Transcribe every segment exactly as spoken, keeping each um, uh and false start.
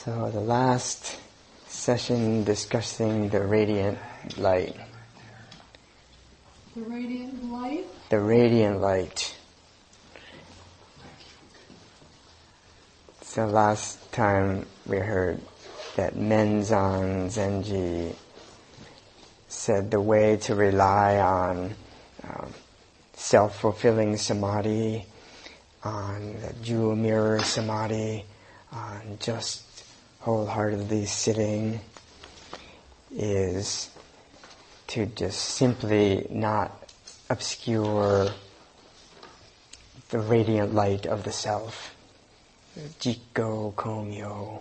So the last session discussing the radiant light. The radiant light? The radiant light. So last time we heard that Menzan Zenji said the way to rely on um, self-fulfilling samadhi, on the jewel mirror samadhi, on just wholeheartedly sitting is to just simply not obscure the radiant light of the self. Jikko Komyo.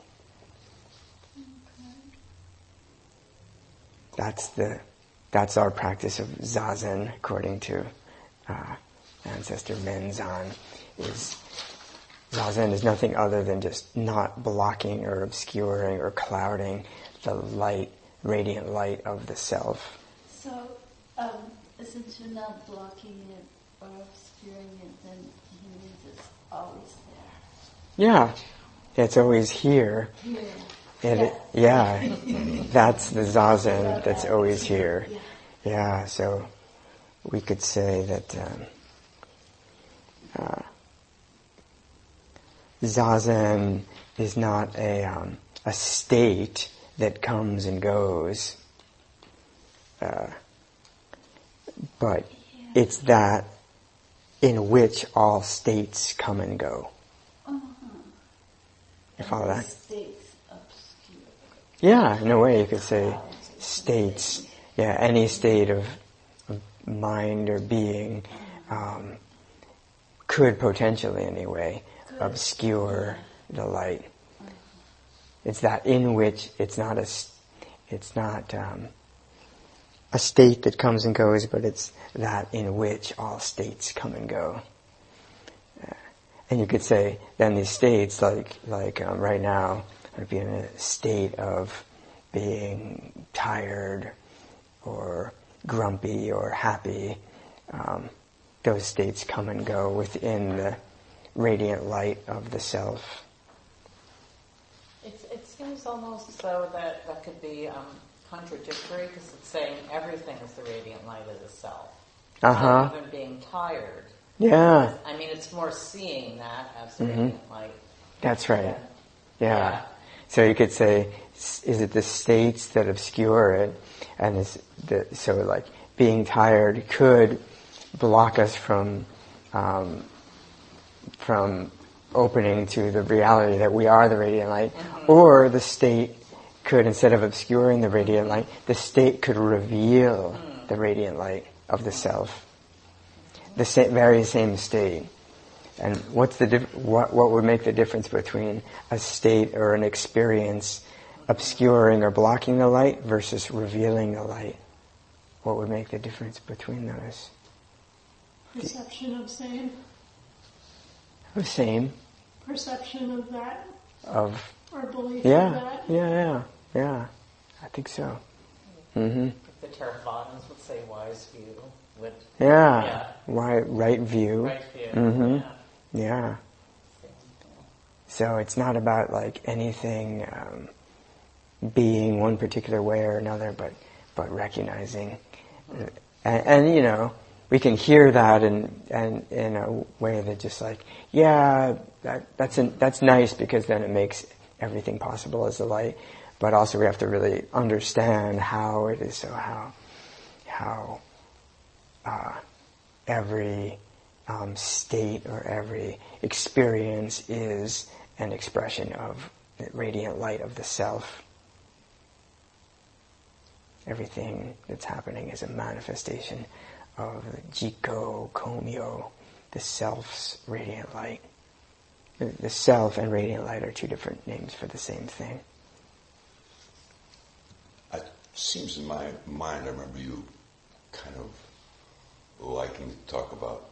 That's the that's our practice of zazen, according to uh, ancestor Menzan. Is zazen is nothing other than just not blocking or obscuring or clouding the light, radiant light of the self. So, um, since you're not blocking it or obscuring it, then he means it's always there. Yeah, it's always here. Here. It, yeah. yeah, that's the zazen that's always here. Yeah, so we could say that um, uh, zazen is not a um, a state that comes and goes, uh, but it's that in which all states come and go. Uh-huh. You follow that? States obscure. Yeah, in a way you could say states. Yeah, any state of, of mind or being um, could potentially, anyway, obscure the light. It's that in which it's not a, it's not um, a state that comes and goes, but it's that in which all states come and go. Uh, and you could say then these states, like like um, right now, would be in a state of being tired, or grumpy, or happy. Um, those states come and go within the radiant light of the self. It's, it seems almost as though that, that could be um, contradictory, because it's saying everything is the radiant light of the self. Uh-huh. So even being tired. Yeah. I mean, it's more seeing that as the Mm-hmm. radiant light. That's right. Yeah. Yeah. Yeah. So you could say, is it the states that obscure it? And is the, so like being tired could block us from um, from opening to the reality that we are the radiant light. Mm-hmm. Or the state could, instead of obscuring the radiant light, the state could reveal mm. the radiant light of the self. The sa- very same state. And what's the dif- what what would make the difference between a state or an experience obscuring or blocking the light versus revealing the light? What would make the difference between those? Perception of same. The same. Perception of that. Of or belief yeah, of that. yeah, yeah, yeah. I think so. Mm-hmm. The Theravadas would say wise view. Would, Yeah. yeah. Why right view. Right view. Mm-hmm. Yeah. Yeah. So it's not about like anything um, being one particular way or another, but but recognizing, mm-hmm. and, and you know, we can hear that and and in a way that just like, yeah, that that's an, that's nice because then it makes everything possible as the light. But also we have to really understand how it is. So how how uh, every um, state or every experience is an expression of the radiant light of the self. Everything that's happening is a manifestation of Jikko Komyo, the self's radiant light. The self and radiant light are two different names for the same thing. It seems in my mind, I remember you kind of liking to talk about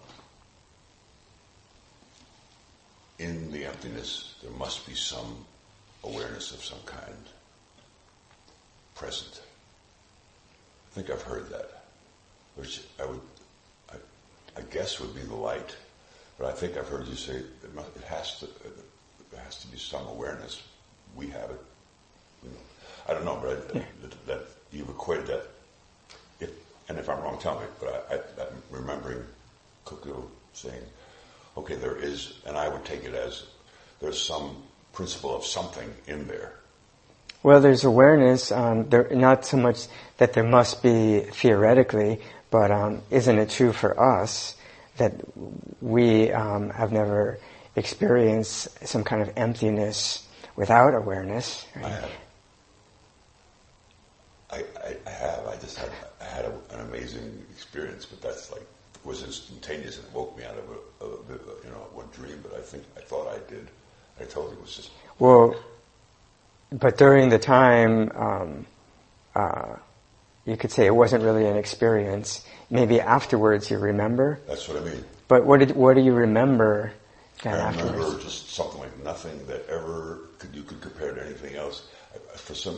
in the emptiness there must be some awareness of some kind present. I think I've heard that, which I would, I, I guess would be the light. But I think I've heard you say it, must, it has to, it has to be some awareness we have it. You know, I don't know, but I, Yeah. that, that you've equated that. If and if I'm wrong, tell me. But I, I, I'm remembering Cuckoo saying, "Okay, there is," and I would take it as there's some principle of something in there. Well, there's awareness, um, there, not so much that there must be theoretically, but um, isn't it true for us that we um, have never experienced some kind of emptiness without awareness? Right? I have. I, I, I have. I just had I had a, an amazing experience, but that's like it was instantaneous and it woke me out of a, of a you know one dream. But I think I thought I did. I told you it was just. Well, but during the time, um, uh, you could say it wasn't really an experience. Maybe afterwards you remember. That's what I mean. But what did what do you remember then I afterwards? remember just something like nothing that ever could you could compare to anything else. I, for some,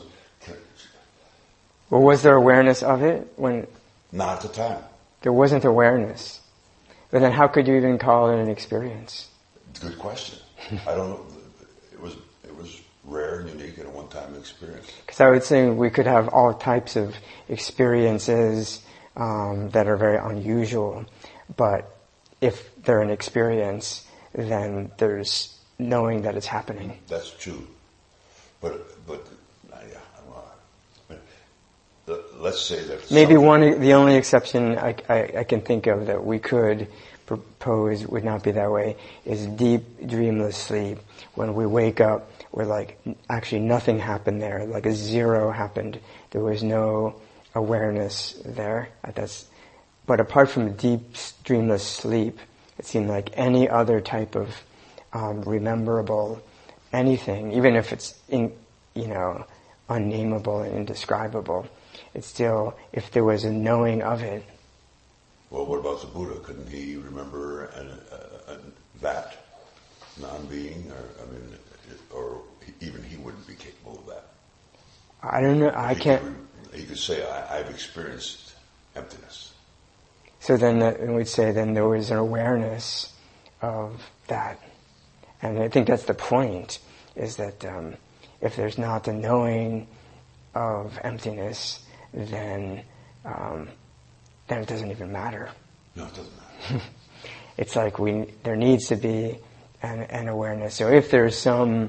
Well, was there awareness of it when not at the time. there wasn't awareness? But then how could you even call it an experience? Good question. I don't know. It was it was rare and unique and a one-time experience. Because I would say we could have all types of experiences um, that are very unusual, but if they're an experience, then there's knowing that it's happening. That's true. But but uh, yeah. Well, the- let's say that Maybe something- one, the only exception I, I, I can think of that we could propose would not be that way is deep dreamless sleep. When we wake up, we're like, actually nothing happened there, like a zero happened. There was no awareness there. That's, but apart from deep dreamless sleep, it seemed like any other type of um, rememberable anything, even if it's in, you know, unnameable and indescribable, it's still, if there was a knowing of it. Well, what about the Buddha? Couldn't he remember an, uh, an, that non-being, or I mean, it, or even he wouldn't be capable of that? I don't know. I he can't. Could, he could say, I, "I've experienced emptiness." So then that, we'd say then there was an awareness of that, and I think that's the point. Is that um, if there's not a knowing of emptiness, then um, then it doesn't even matter. No, it doesn't matter. It's like we there needs to be an, an awareness. So if there's some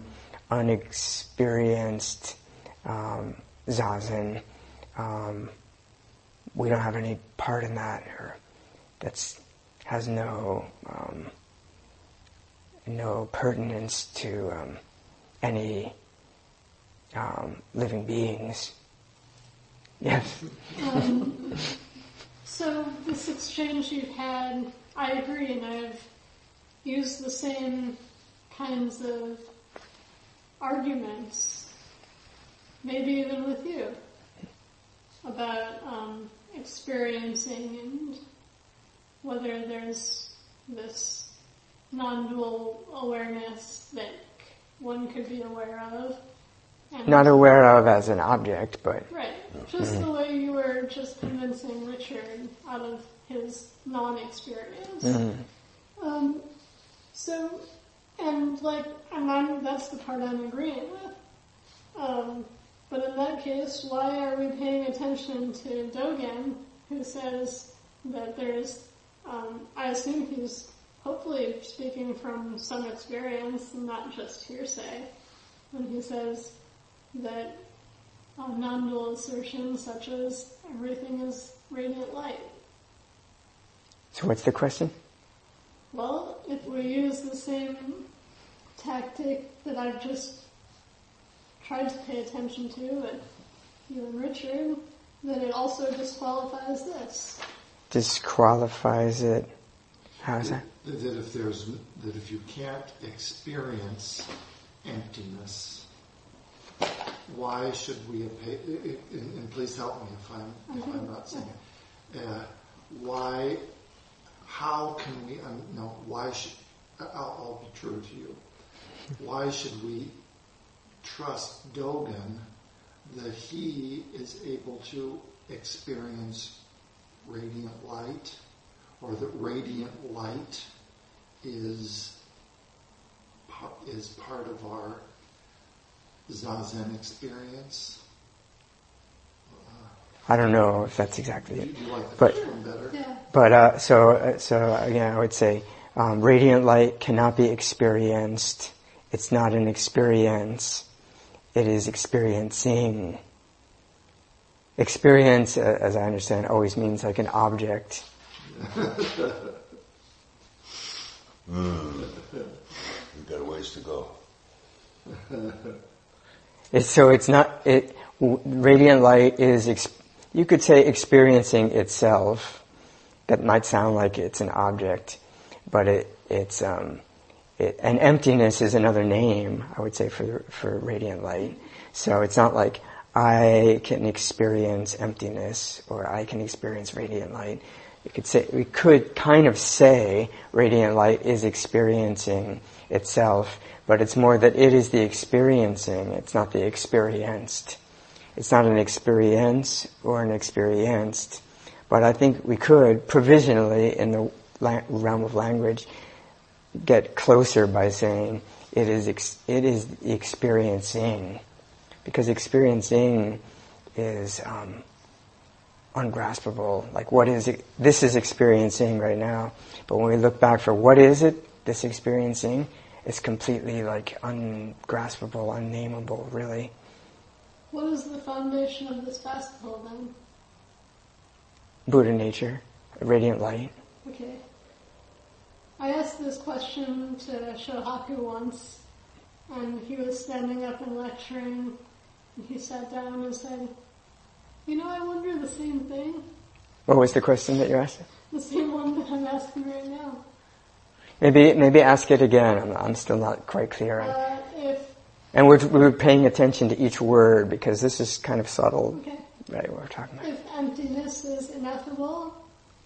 unexperienced um, zazen, um, we don't have any part in that, or that's has no um, no pertinence to um, any um, living beings. Yes. Um, so this exchange you've had, I agree, and I've used the same kinds of arguments, maybe even with you, about um, experiencing and whether there's this non-dual awareness that one could be aware of. And Not aware of as an object, but right. Just the way you were just convincing Richard out of his non-experience. mm-hmm. Um, so, and like, and I'm, that's the part I'm agreeing with. Um, but in that case, why are we paying attention to Dogen, who says that there's, um, I assume he's hopefully speaking from some experience and not just hearsay, when he says that uh, non-dual assertions such as everything is radiant light. So what's the question? Well, if we use the same tactic that I've just tried to pay attention to with you and Richard, then it also disqualifies this. Disqualifies it. How is that? That if there's that if you can't experience emptiness, why should we pay? And, and please help me if I'm if I'm not saying it. Uh, why? How can we? Um, no. Why should? I'll, I'll be true to you. Why should we trust Dogen that he is able to experience radiant light, or that radiant light is is part of our Zazen experience? I don't know if that's exactly Do it. you like the But- first one better? Yeah. But uh, so uh, so again, I would say um, radiant light cannot be experienced. It's not an experience. It is experiencing. Experience, uh, as I understand, always means like an object. Mm. We've got a ways to go. It's, so it's not. It w- radiant light is. Ex- you could say experiencing itself. That might sound like it's an object, but it it's um, it, and emptiness is another name, I would say, for for radiant light. So it's not like I can experience emptiness or I can experience radiant light. You could say we could kind of say radiant light is experiencing itself, but it's more that it is the experiencing. It's not the experienced. It's not an experience or an experienced. But I think we could, provisionally, in the la- realm of language, get closer by saying it is ex- it is experiencing, because experiencing is um, ungraspable. Like, what is it? This is experiencing right now. But when we look back for what is it, this experiencing, it's completely like ungraspable, unnameable, really. What is the foundation of this festival then? Buddha nature, radiant light. Okay. I asked this question to Shohaku once, and he was standing up and lecturing, and he sat down and said, you know, I wonder the same thing. What was the question that you asked? The same one that I'm asking right now. Maybe maybe ask it again. I'm, I'm still not quite clear on. Uh, if, And we're we're paying attention to each word because this is kind of subtle, okay, right? What we're talking about if emptiness is ineffable,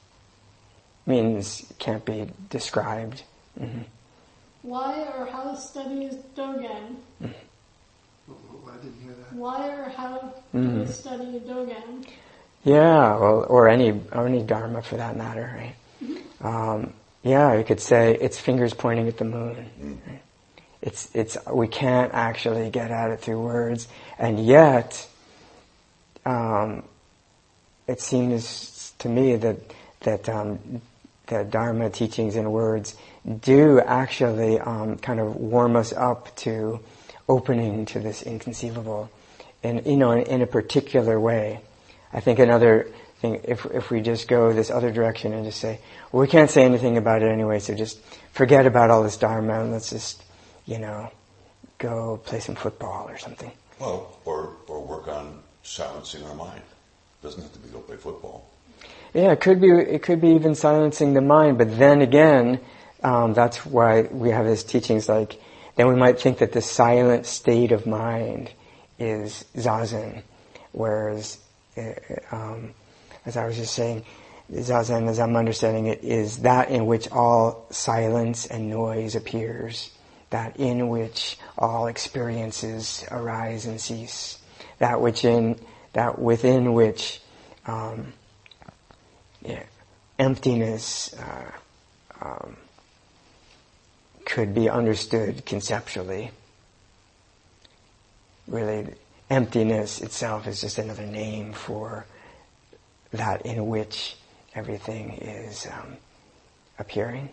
means can't be described. hmm why or how studies Dogen? Oh, I didn't hear that. Why or how do Mhm. we study Dogen? Yeah, well, or any or any dharma for that matter, right? Um, yeah, you could say it's fingers pointing at the moon. Right? It's it's we can't actually get at it through words, and yet um, it seems to me that that um, the Dharma teachings and words do actually um, kind of warm us up to opening to this inconceivable, in you know in, in a particular way. I think another thing, if if we just go this other direction and just say, well, we can't say anything about it anyway, so just forget about all this Dharma and let's just, you know, go play some football or something. Well, or or work on silencing our mind. Doesn't have to be go play football. Yeah, it could be. It could be even silencing the mind. But then again, um, that's why we have these teachings. Like, then we might think that the silent state of mind is zazen, whereas, uh, um, as I was just saying, zazen, as I'm understanding it, is that in which all silence and noise appears, that in which all experiences arise and cease, that which in that within which um, yeah, emptiness uh, um, could be understood conceptually. Really, emptiness itself is just another name for that in which everything is um, appearing.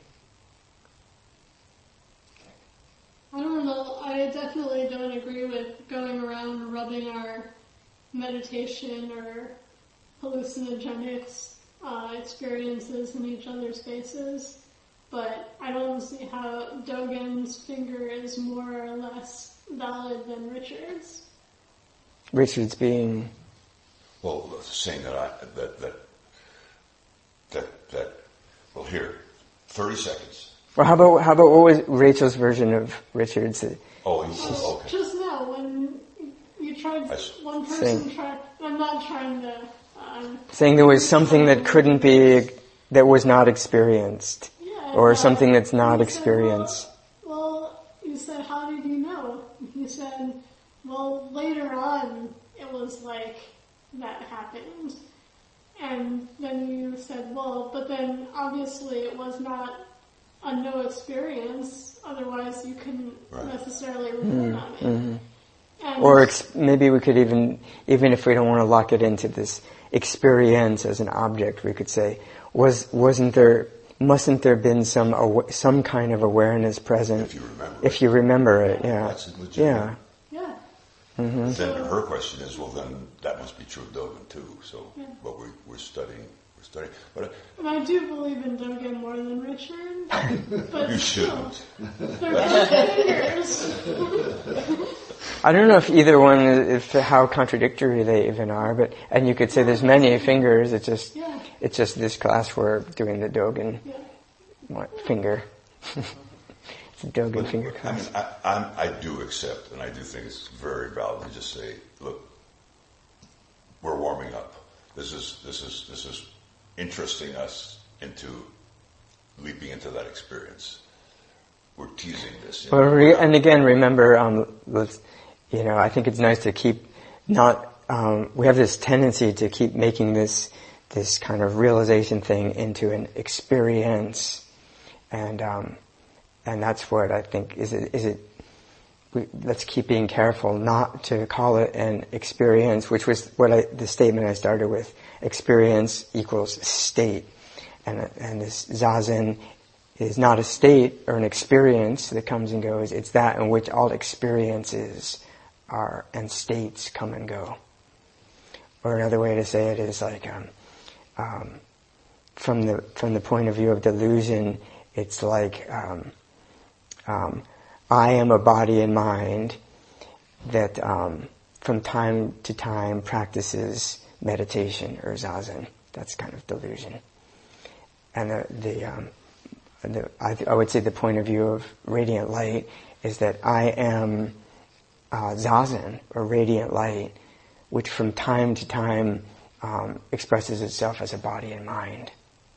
I don't know, I definitely don't agree with going around rubbing our meditation or hallucinogenics uh, experiences in each other's faces, but I don't see how Dogen's finger is more or less valid than Richard's. Richard's being Well, saying that I that that that that well here, thirty seconds. well. How about how about what was Rachel's version of Richard's? Oh, you, Oh, okay. Just now, when you tried, I see. one person Same. tried, I'm not trying to, um, Saying there was something that couldn't be, that was not experienced, yeah. or uh, something that's not you said, experienced. Well, well, you said, how did you know? You said, well, later on, it was like, that happened. And then you said, well, but then obviously it was not a no experience, otherwise you couldn't Right. necessarily report on it. Mm-hmm. mind. or ex- maybe we could even, even if we don't want to lock it into this experience as an object, we could say, was wasn't there, mustn't there been some aw- some kind of awareness present? If you remember If it. you remember it, yeah, That's legitimate. yeah. Yeah. Mm-hmm. Then her question is, well, then that must be true of Dogen too. So, Yeah. what we, we're studying, we're studying. But uh, And I do believe in Dogen more than Richard. But you still, shouldn't. they're both fingers. I don't know if either one, if how contradictory they even are, but and you could say there's many fingers. It's just, Yeah. it's just this class we're doing the Dogen Yeah. what, finger. It's a Dogen But, finger I class. mean, I, I'm, I do accept, and I do think it's very valid to just say, look, we're warming up. This is this is this is interesting us into leaping into that experience. We're teasing this. You know? Well, re- and again, remember, um, let's, you know, I think it's nice to keep not. Um, we have this tendency to keep making this this kind of realization thing into an experience, and um, and that's what I think is it. Is it? We, let's keep being careful not to call it an experience, which was what I, the statement I started with. Experience equals state, and and this zazen is not a state or an experience that comes and goes. It's that in which all experiences are and states come and go. Or another way to say it is like um, um, from the from the point of view of delusion, it's like um, um, I am a body and mind that um, from time to time practices meditation or zazen. That's kind of delusion. And the, the, um, the I, I would say the point of view of radiant light is that I am uh, zazen or radiant light, which from time to time um, expresses itself as a body and mind.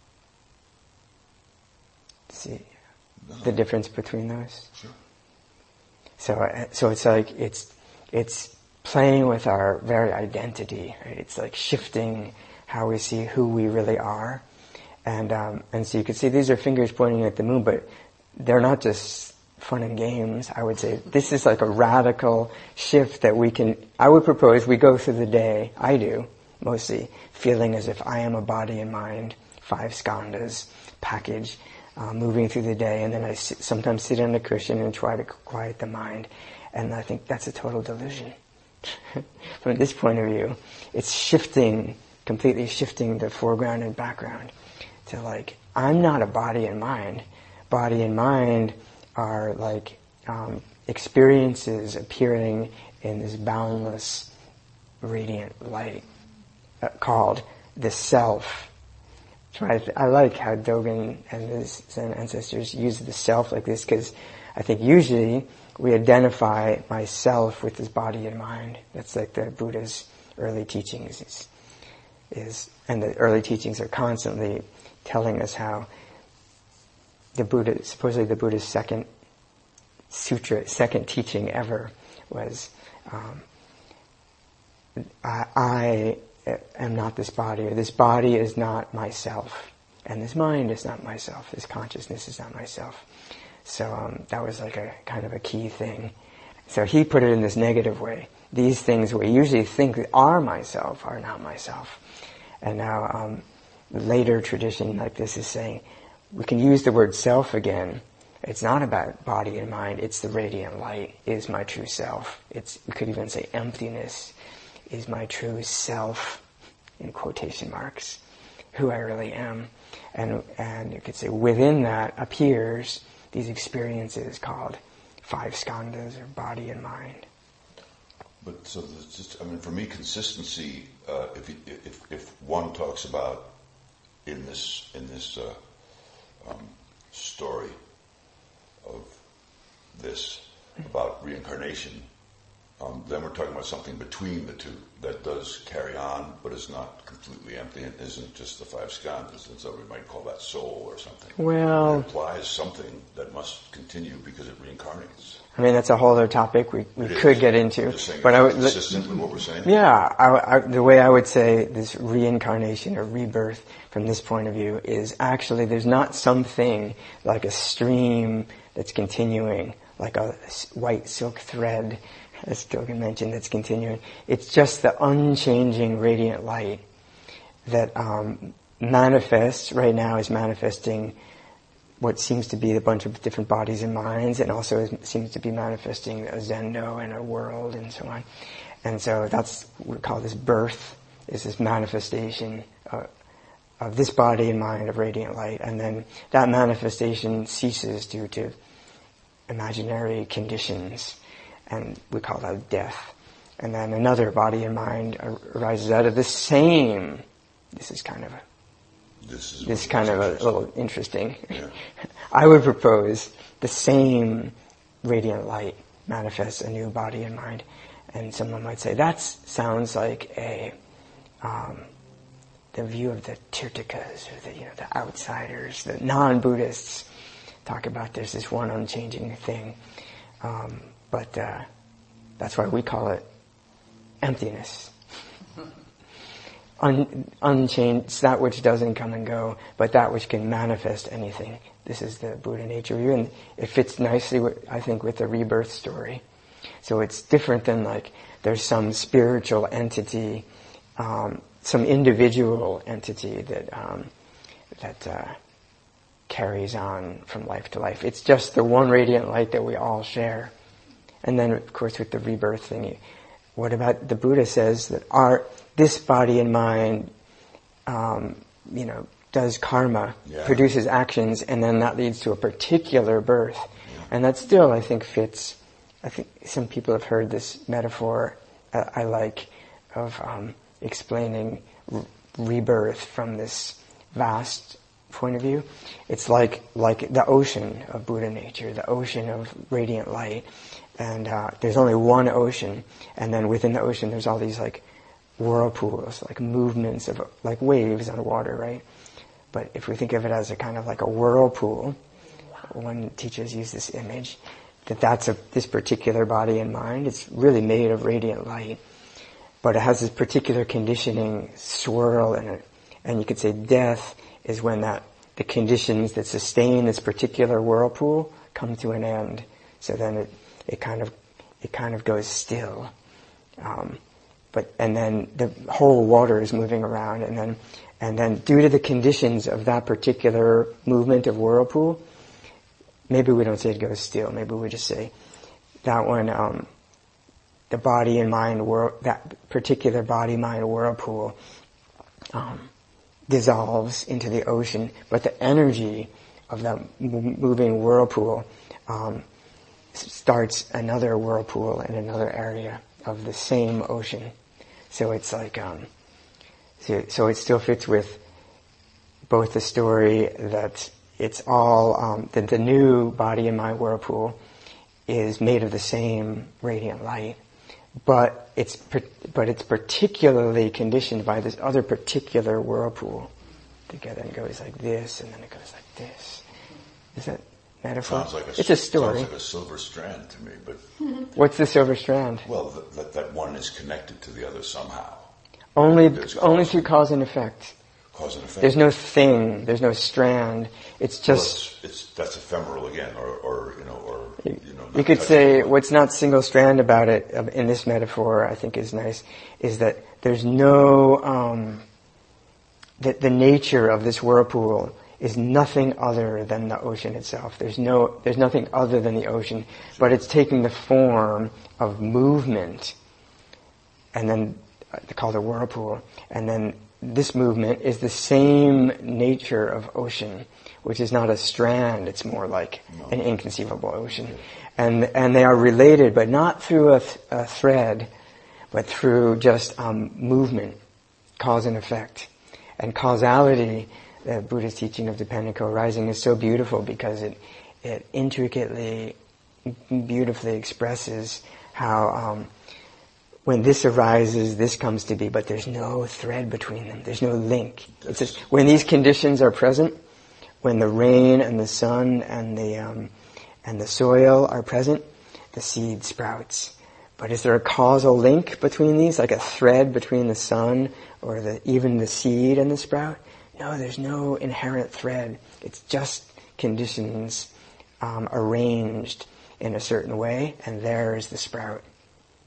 See the difference between those? Sure. So, so it's like it's it's playing with our very identity. Right? It's like shifting how we see who we really are, and um, and so you can see these are fingers pointing at the moon, but they're not just fun and games. I would say this is like a radical shift that we can. I would propose we go through the day. I do mostly feeling as if I am a body and mind, five skandhas package. Uh, moving through the day, and then I sit, sometimes sit on a cushion and try to quiet the mind, and I think that's a total delusion. From this point of view, it's shifting, completely shifting the foreground and background to like, I'm not a body and mind. Body and mind are like um, experiences appearing in this boundless, radiant light uh, called the self. I, I like how Dogen and his Zen ancestors use the self like this, because I think usually we identify myself with this body and mind. That's like the Buddha's early teachings is, is and the early teachings are constantly telling us how the Buddha, supposedly the Buddha's second sutra, second teaching ever was, um, I, I am not this body, or this body is not myself, and this mind is not myself, this consciousness is not myself. So um, that was like a kind of a key thing. So he put it in this negative way. These things we usually think are myself are not myself. And now um, later tradition like this is saying, we can use the word self again. It's not about body and mind, it's the radiant light is my true self. It's, we could even say emptiness is my true self, in quotation marks, who I really am. And and you could say within that appears these experiences called five skandhas, or body and mind. But so there's just, I mean, for me, consistency. Uh, if, if if one talks about in this in this uh, um, story of this about reincarnation, um, then we're talking about something between the two that does carry on, but is not completely empty and isn't just the five skandhas. And so we might call that soul or something. Well, it implies something that must continue because it reincarnates. I mean, that's a whole other topic we, we It could is. get into. Just saying, But I would, consistent with what we're saying. yeah, I, I, the way I would say this reincarnation or rebirth from this point of view is actually there's not something like a stream that's continuing, like a white silk thread as Dogen mentioned, that's continuing. It's just the unchanging radiant light that um, manifests, right now is manifesting what seems to be a bunch of different bodies and minds, and also is, seems to be manifesting a zendo and a world and so on. And so that's what we call this birth, is this manifestation of, of this body and mind of radiant light. And then that manifestation ceases due to imaginary conditions, and we call that death. And then another body and mind arises out of the same. This is kind of a This is this kind of a little interesting. Yeah. I would propose the same radiant light manifests a new body and mind, and someone might say that sounds like a um, the view of the Tirthakas, or the you know the outsiders, the non-Buddhists talk about there's this one unchanging thing, um, but uh, that's why we call it emptiness. Un, unchanged, that which doesn't come and go, but that which can manifest anything. This is the Buddha nature view, and it fits nicely, with, I think, with the rebirth story. So it's different than like there's some spiritual entity, um, some individual entity that um, that uh, carries on from life to life. It's just the one radiant light that we all share. And then, of course, with the rebirth thing, what about the Buddha says that our this body and mind, um, you know, does karma, yeah. produces actions, and then that leads to a particular birth. Yeah. And that still, I think, fits. I think some people have heard this metaphor uh, I like of um, explaining r- rebirth from this vast point of view. It's like like the ocean of Buddha nature, the ocean of radiant light. And uh, there's only one ocean, and then within the ocean there's all these like whirlpools, like movements of like waves on water, right? But if we think of it as a kind of like a whirlpool, one teachers use this image that that's a, this particular body and mind. It's really made of radiant light, but it has this particular conditioning swirl in it. And you could say death is when that the conditions that sustain this particular whirlpool come to an end. So then it it kind of it kind of goes still. Um, But and then the whole water is moving around, and then and then due to the conditions of that particular movement of whirlpool, maybe we don't say it goes still. Maybe we just say that one, um, the body and mind whirl, that particular body mind whirlpool um, dissolves into the ocean, but the energy of that moving whirlpool um, starts another whirlpool in another area of the same ocean. So it's like, um, so, so it still fits with both the story that it's all, um, that the new body in my whirlpool is made of the same radiant light, but it's, but it's particularly conditioned by this other particular whirlpool together, and it goes like this, and then it goes like this. Is that metaphor? Sounds like a, it's a story. Sounds like a silver strand to me, but what's the silver strand? Well, that that one is connected to the other somehow. Only, only through cause and effect. Cause and effect. There's no thing. There's no strand. It's just. Well, it's, it's that's ephemeral again, or, or you know, or you know. You could say what's not single strand about it in this metaphor, I think, is nice, is that there's no um, that the nature of this whirlpool is nothing other than the ocean itself. There's no, there's nothing other than the ocean, but it's taking the form of movement, and then uh, called a whirlpool. And then this movement is the same nature of ocean, which is not a strand. It's more like no. an inconceivable ocean, and and they are related, but not through a, th- a thread, but through just um, movement, cause and effect, and causality. The Buddha's teaching of dependent co-arising is so beautiful because it it intricately, beautifully expresses how um, when this arises, this comes to be, but there's no thread between them. There's no link. It's just, when these conditions are present, when the rain and the sun and the um, and the soil are present, the seed sprouts. But is there a causal link between these, like a thread between the sun or the even the seed and the sprout? No, there's no inherent thread. It's just conditions um, arranged in a certain way, and there is the sprout.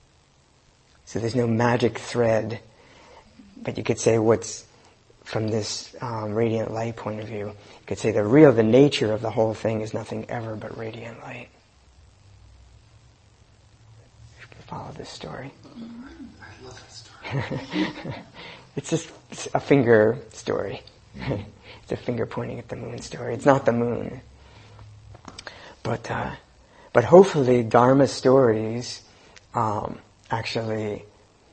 So there's no magic thread. But you could say what's, from this um, radiant light point of view, you could say the real, the nature of the whole thing is nothing ever but radiant light. You can follow this story. I love that story. It's just it's a finger story. It's a finger pointing at the moon story. It's not the moon. But uh, but hopefully Dharma stories um, actually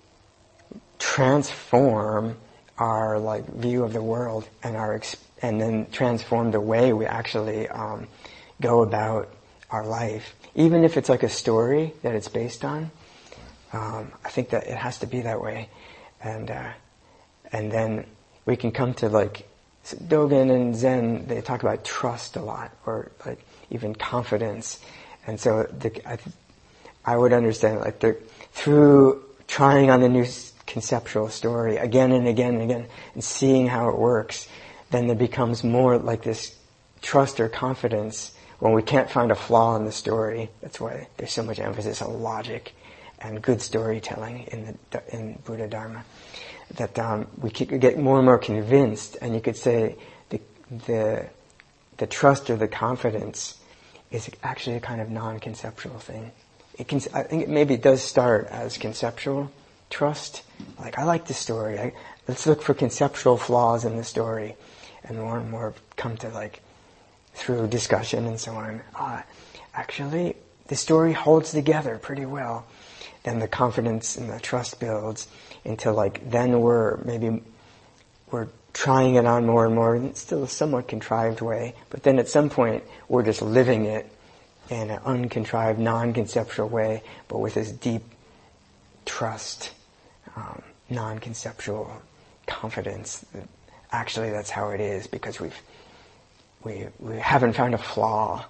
transform our like view of the world and our ex- and then transform the way we actually um, go about our life. Even if it's like a story that it's based on, um, I think that it has to be that way. And uh, and then we can come to like Dogen and Zen. They talk about trust a lot, or like even confidence. And so the, I, I would understand like the, through trying on the new conceptual story again and again and again, and seeing how it works, then there becomes more like this trust or confidence when we can't find a flaw in the story. That's why there's so much emphasis on logic and good storytelling in the in Buddha Dharma. That um, we get more and more convinced, and you could say the the the trust or the confidence is actually a kind of non-conceptual thing. It can, I think it maybe does start as conceptual trust. Like, I like this story. I, let's look for conceptual flaws in the story, and more and more come to like through discussion and so on. Ah, actually, the story holds together pretty well. Then the confidence and the trust builds until like then we're maybe we're trying it on more and more, and it's still a somewhat contrived way. But then at some point we're just living it in an uncontrived, non-conceptual way, but with this deep trust, um, non-conceptual confidence that actually that's how it is, because we've we we haven't found a flaw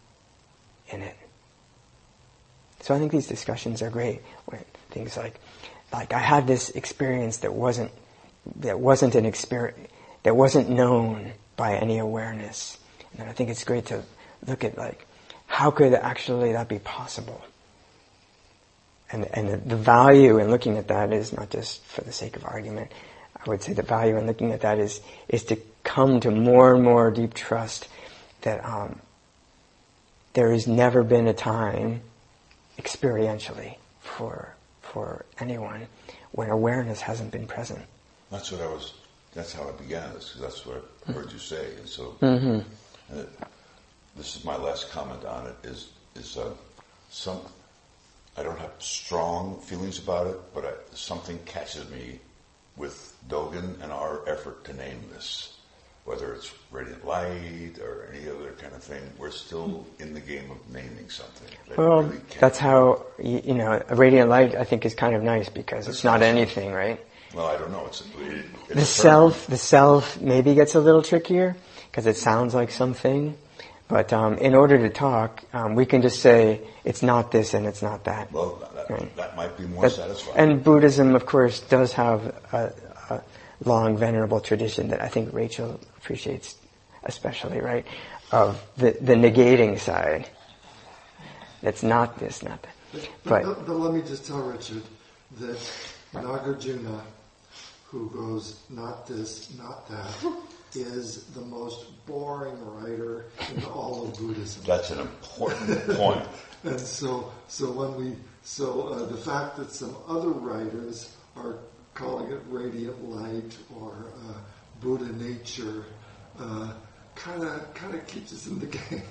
in it. So I think these discussions are great. When things like, like I had this experience that wasn't, that wasn't an experience, that wasn't known by any awareness. And I think it's great to look at like, how could actually that be possible? And and the, the value in looking at that is not just for the sake of argument. I would say the value in looking at that is is to come to more and more deep trust that um, there has never been a time experientially for for anyone when awareness hasn't been present. That's what I was. That's how I began this, because that's what I heard you say. And so, Mm-hmm. uh, this is my last comment on it. Is is uh, some. I don't have strong feelings about it, but I, something catches me with Dogen and our effort to name this. Whether it's radiant light or any other kind of thing, we're still in the game of naming something. That Well, really can't that's be. how, you, you know, a radiant light I think is kind of nice because it's not anything, right? Well, I don't know. It's, it, it's The a self, the self maybe gets a little trickier because it sounds like something. But um, in order to talk, um, we can just say it's not this and it's not that. Well, that, Right. that might be more That- satisfying. And Buddhism, of course, does have a, a long, venerable tradition that I think Rachel appreciates especially, right? Of the, the negating side. That's not this, not that. But, But but let me just tell Richard that Nagarjuna, who goes not this, not that, is the most boring writer in all of Buddhism. That's an important point. And so, so when we, so uh, the fact that some other writers are calling it radiant light or uh, Buddha nature, kind of kind of keeps us in the game.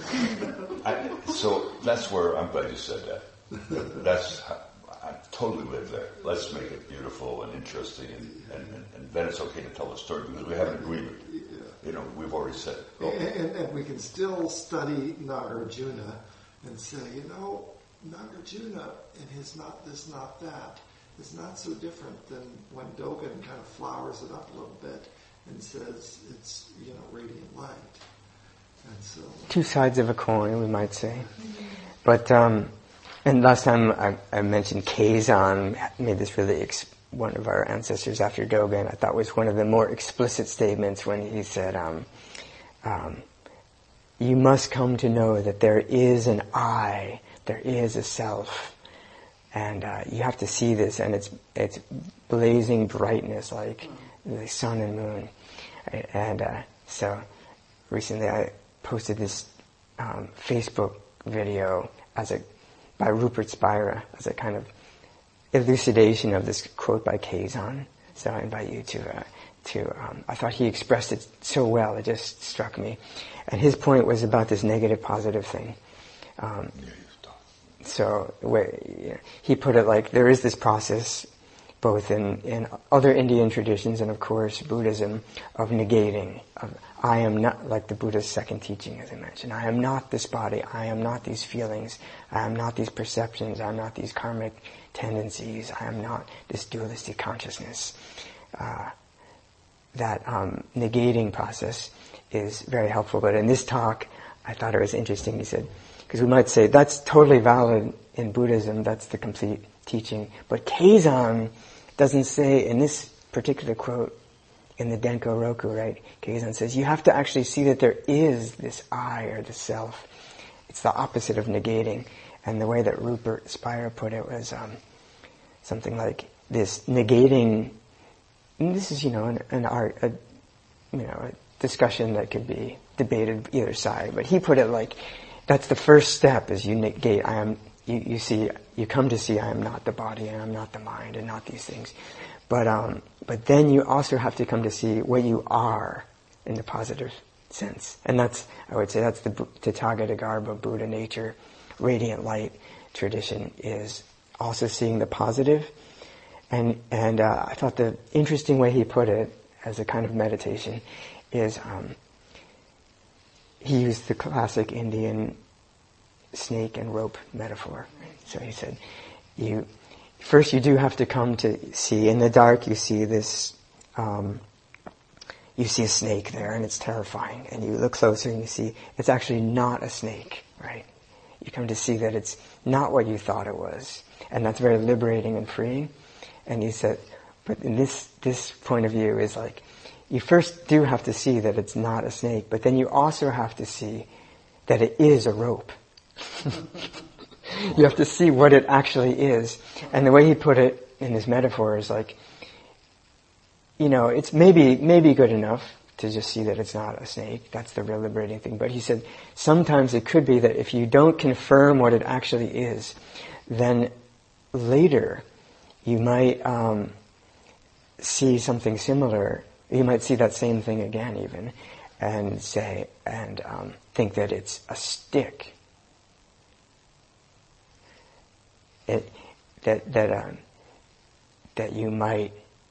I, so that's where I'm glad you said that. That's I totally live there. Let's make it beautiful and interesting, and, and, and then it's okay to tell the story because we have an agreement. You know, we've already said it. Go. And, and, and we can still study Nagarjuna and say, you know, Nagarjuna and his not this, not that is not so different than when Dogen kind of flowers it up a little bit and says it's, you know, radiant light. And so two sides of a coin, we might say. But um, and last time I, I mentioned Keizan made this really ex- one of our ancestors after Dogen. I thought was one of the more explicit statements when he said, um, um, "You must come to know that there is an I, there is a self, and uh, you have to see this, and it's it's blazing brightness like the sun and moon. Right? And uh, so recently I posted this um, Facebook video as a by Rupert Spira as a kind of elucidation of this quote by Kazan. So I invite you to, uh, to um, I thought he expressed it so well, it just struck me. And his point was about this negative positive thing. Um, so where, you know, he put it like, there is this process, both in, in other Indian traditions and of course Buddhism, of negating, of I am not, like the Buddha's second teaching as I mentioned, I am not this body, I am not these feelings, I am not these perceptions, I am not these karmic tendencies, I am not this dualistic consciousness. Uh, that um, negating process is very helpful. But in this talk, I thought it was interesting. He said, because we might say that's totally valid in Buddhism, that's the complete teaching. But Kazan doesn't say in this particular quote in the Denko Roku, right? Kazan says you have to actually see that there is this I or the self. It's the opposite of negating. And the way that Rupert Spira put it was um, something like this negating. And this is, you know, an, an art, a, you know, a discussion that could be debated either side. But he put it like, that's the first step: is you negate. I am. You, you see, you come to see I am not the body, and I'm not the mind, and not these things. But um, but then you also have to come to see what you are in the positive sense, and that's, I would say, that's the Tathagata Buddha nature, radiant light tradition, is also seeing the positive. And and uh, I thought the interesting way he put it as a kind of meditation is um, he used the classic Indian snake and rope metaphor. So he said, you first you do have to come to see in the dark. You see this, um, you see a snake there, and it's terrifying. And you look closer, and you see it's actually not a snake, right? You come to see that it's not what you thought it was, and that's very liberating and freeing. And he said, but in this this point of view is like, you first do have to see that it's not a snake, but then you also have to see that it is a rope. You have to see what it actually is. And the way he put it in his metaphor is like, you know, it's maybe maybe good enough to just see that it's not a snake. That's the real liberating thing. But he said, sometimes it could be that if you don't confirm what it actually is, then later you might um, see something similar. You might see that same thing again even, and say, and um, think that it's a stick. It, that that um, that you might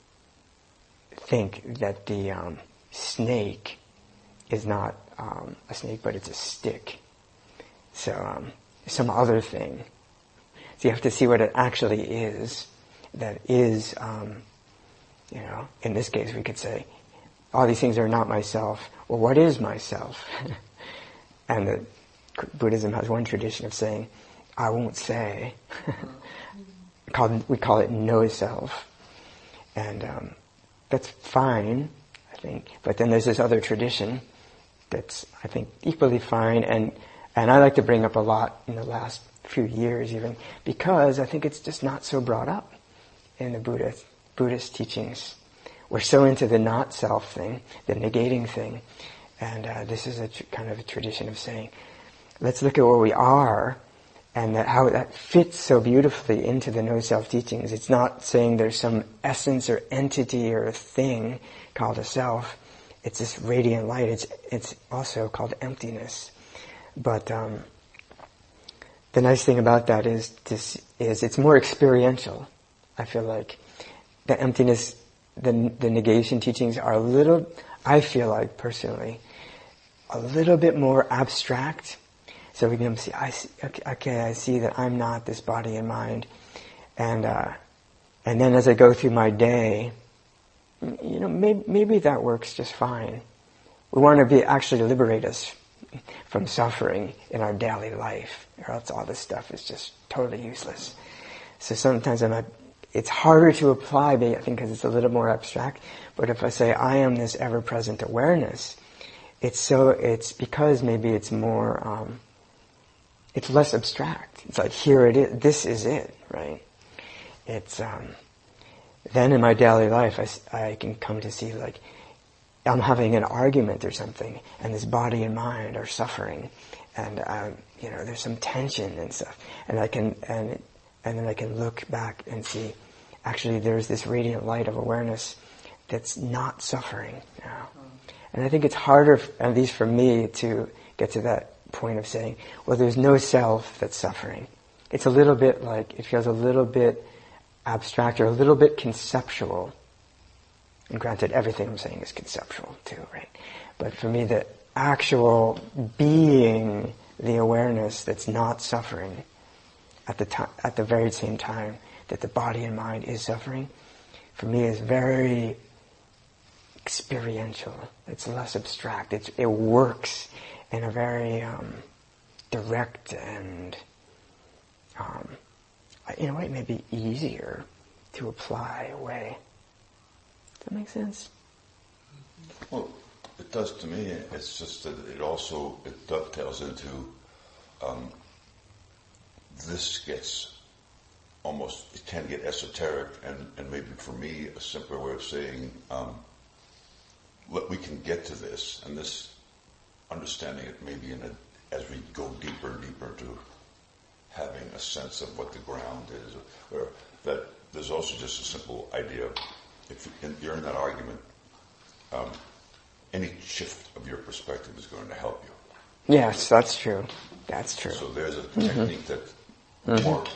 think that the um, snake is not um, a snake, but it's a stick. So um, some other thing. So you have to see what it actually is. That is, um, you know, in this case we could say, all these things are not myself. Well, what is myself? And the, Buddhism has one tradition of saying, I won't say. called, we call it no self. And um, that's fine, I think. But then there's this other tradition that's, I think, equally fine. And, and I like to bring up a lot in the last few years even, because I think it's just not so brought up in the Buddhist, Buddhist teachings. We're so into the not self thing, the negating thing. And uh, this is a tr- kind of a tradition of saying, let's look at where we are, and that how that fits so beautifully into the no-self teachings. It's not saying there's some essence or entity or thing called a self. It's this radiant light. It's it's also called emptiness. But um, the nice thing about that is this, is it's more experiential. I feel like the emptiness, the the negation teachings are a little, I feel like personally, a little bit more abstract. So we can see, I see, okay, okay, I see that I'm not this body and mind, and uh, and then as I go through my day, you know, maybe, maybe that works just fine. We want to be actually liberate us from suffering in our daily life, or else all this stuff is just totally useless. So sometimes I'm not, it's harder to apply, I think, because it's a little more abstract. But if I say I am this ever-present awareness, it's so it's because maybe it's more. Um, It's less abstract. It's like, here it is. This is it, right? it's, um, then in my daily life, I, I can come to see like, I'm having an argument or something, and this body and mind are suffering, and um, you know, there's some tension and stuff, and I can, and and then I can look back and see, actually, there's this radiant light of awareness that's not suffering now, and I think it's harder, at least for me, to get to that point of saying, well, there's no self that's suffering. It's a little bit like, it feels a little bit abstract or a little bit conceptual. And granted, everything I'm saying is conceptual too, right? But for me, the actual being, the awareness that's not suffering at the time, at the very same time that the body and mind is suffering, for me is very experiential. It's less abstract. It's, it works in a very um, direct and, um, in a way, maybe easier to apply way. Does that make sense? Well, it does to me. It's just that it also, it dovetails into, um, this gets almost, it can get esoteric, and, and maybe for me, a simpler way of saying, um, what we can get to this, and this understanding it maybe in a, as we go deeper and deeper into having a sense of what the ground is, or that there's also just a simple idea of, if you're in that argument, um, any shift of your perspective is going to help you. Yes, that's true. That's true. So there's a mm-hmm. technique that's mm-hmm. more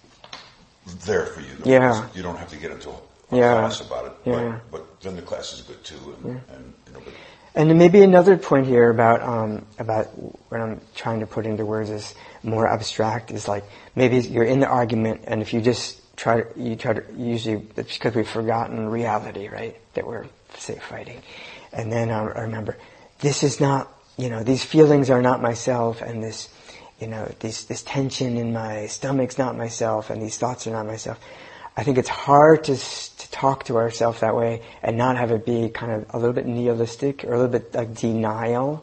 there for you. Yeah. You don't have to get into a yeah. class about it, yeah. but, but then the class is good too. And, yeah. and you know, but and maybe another point here about um, about what I'm trying to put into words is more abstract. Is like maybe you're in the argument, and if you just try to, you try to, usually it's because we've forgotten reality, right? That we're, say, fighting. And then I, I remember, this is not, you know, these feelings are not myself, and this, you know, this, this tension in my stomach's not myself, and these thoughts are not myself. I think it's hard to, to talk to ourselves that way and not have it be kind of a little bit nihilistic or a little bit like denial.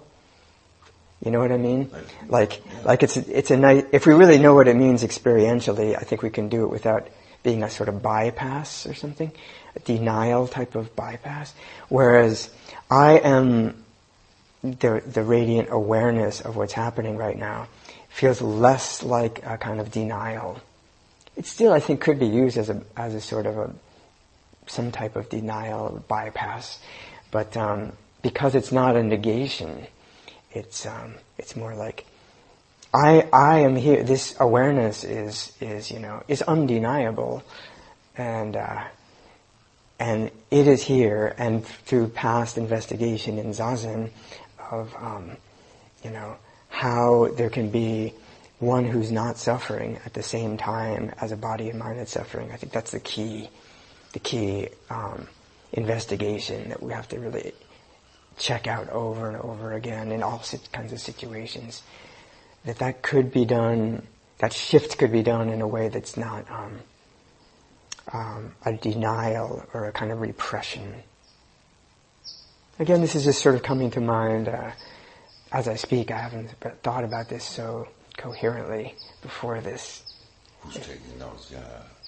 You know what I mean? Like, like it's, it's a nice, if we really know what it means experientially, I think we can do it without being a sort of bypass or something, a denial type of bypass. Whereas I am the, the radiant awareness of what's happening right now feels less like a kind of denial. It still, I think, could be used as a, as a sort of a, some type of denial, bypass. But, um, because it's not a negation, It's um, it's more like I I am here. This awareness is is you know is undeniable, and uh, and it is here. And through past investigation in Zazen, of um, you know how there can be one who's not suffering at the same time as a body and mind that's suffering. I think that's the key, the key um, investigation that we have to really check out over and over again in all kinds of situations, that that could be done, that shift could be done in a way that's not um, um, a denial or a kind of repression. Again, this is just sort of coming to mind uh, as I speak. I haven't thought about this so coherently before this. Who's taking notes? Yeah.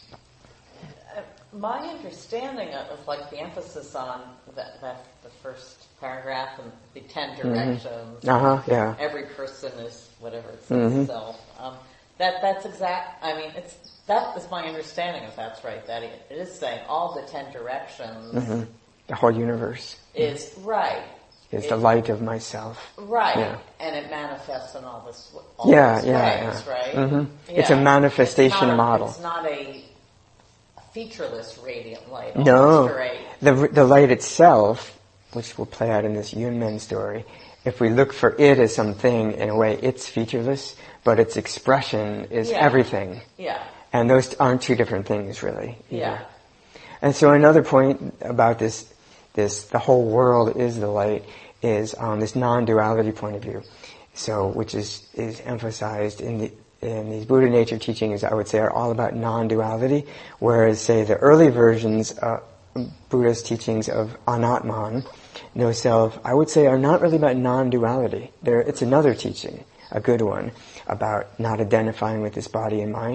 Uh, my understanding of, of like the emphasis on that, that the first paragraph and the ten directions. Mm-hmm. Uh-huh, yeah. Every person is whatever it mm-hmm. says self. Um, that that's exact. I mean, it's that is my understanding. If that's right, that it, it is saying all the ten directions. Mm-hmm. The whole universe is right. Is it, the light of myself. Right, yeah. And it manifests in all this. All yeah, this yeah, ways, yeah. Right. Mm-hmm. Yeah. It's a manifestation it's a, model. It's not a featureless radiant light. No, a, the the light itself, which will play out in this Yunmen story, if we look for it as something, in a way, it's featureless, but its expression is yeah. everything. Yeah. And those aren't two different things, really. Either. Yeah. And so another point about this, this, the whole world is the light, is um, this non-duality point of view. So, which is, is emphasized in the, in these Buddha nature teachings, I would say, are all about non-duality, whereas, say, the early versions, uh, Buddha's teachings of Anatman, no self, I would say are not really about non-duality. They're, it's another teaching, a good one, about not identifying with this body and mind.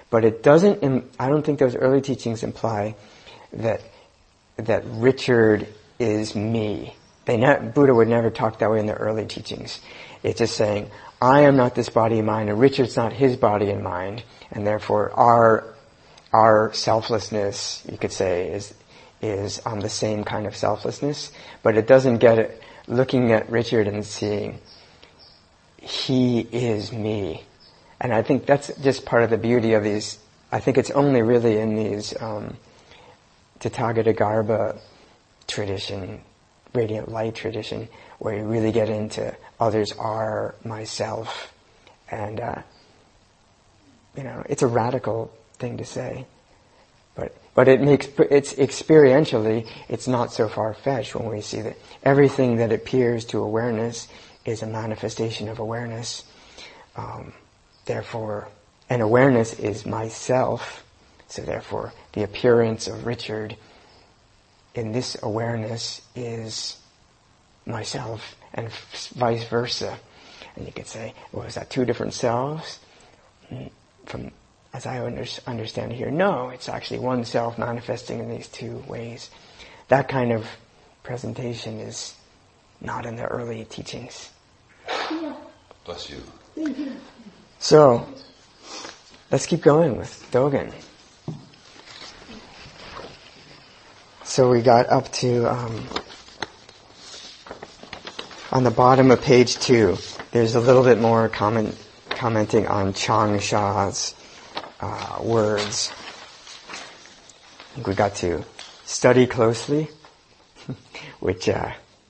But it doesn't, im- I don't think those early teachings imply that that Richard is me. They ne- Buddha would never talk that way in the early teachings. It's just saying, I am not this body and mind, and Richard's not his body and mind, and therefore our our selflessness, you could say, is is on the same kind of selflessness. But it doesn't get it looking at Richard and seeing, he is me. And I think that's just part of the beauty of these. I think it's only really in these um, Tathagata tradition, radiant light tradition, where you really get into others are myself. And, uh, you know, it's a radical thing to say. But but it makes, it's experientially, it's not so far-fetched when we see that everything that appears to awareness is a manifestation of awareness. Um, therefore, and awareness is myself. So therefore, the appearance of Richard in this awareness is myself, and vice versa. And you could say, well, is that two different selves? From, as I under, understand it here, no, it's actually one self manifesting in these two ways. That kind of presentation is not in the early teachings. Yeah. Bless you. Thank you. So, let's keep going with Dogen. So we got up to, um, on the bottom of page two, there's a little bit more comment, commenting on Changsha's uh, words. I think we got to study closely, which uh,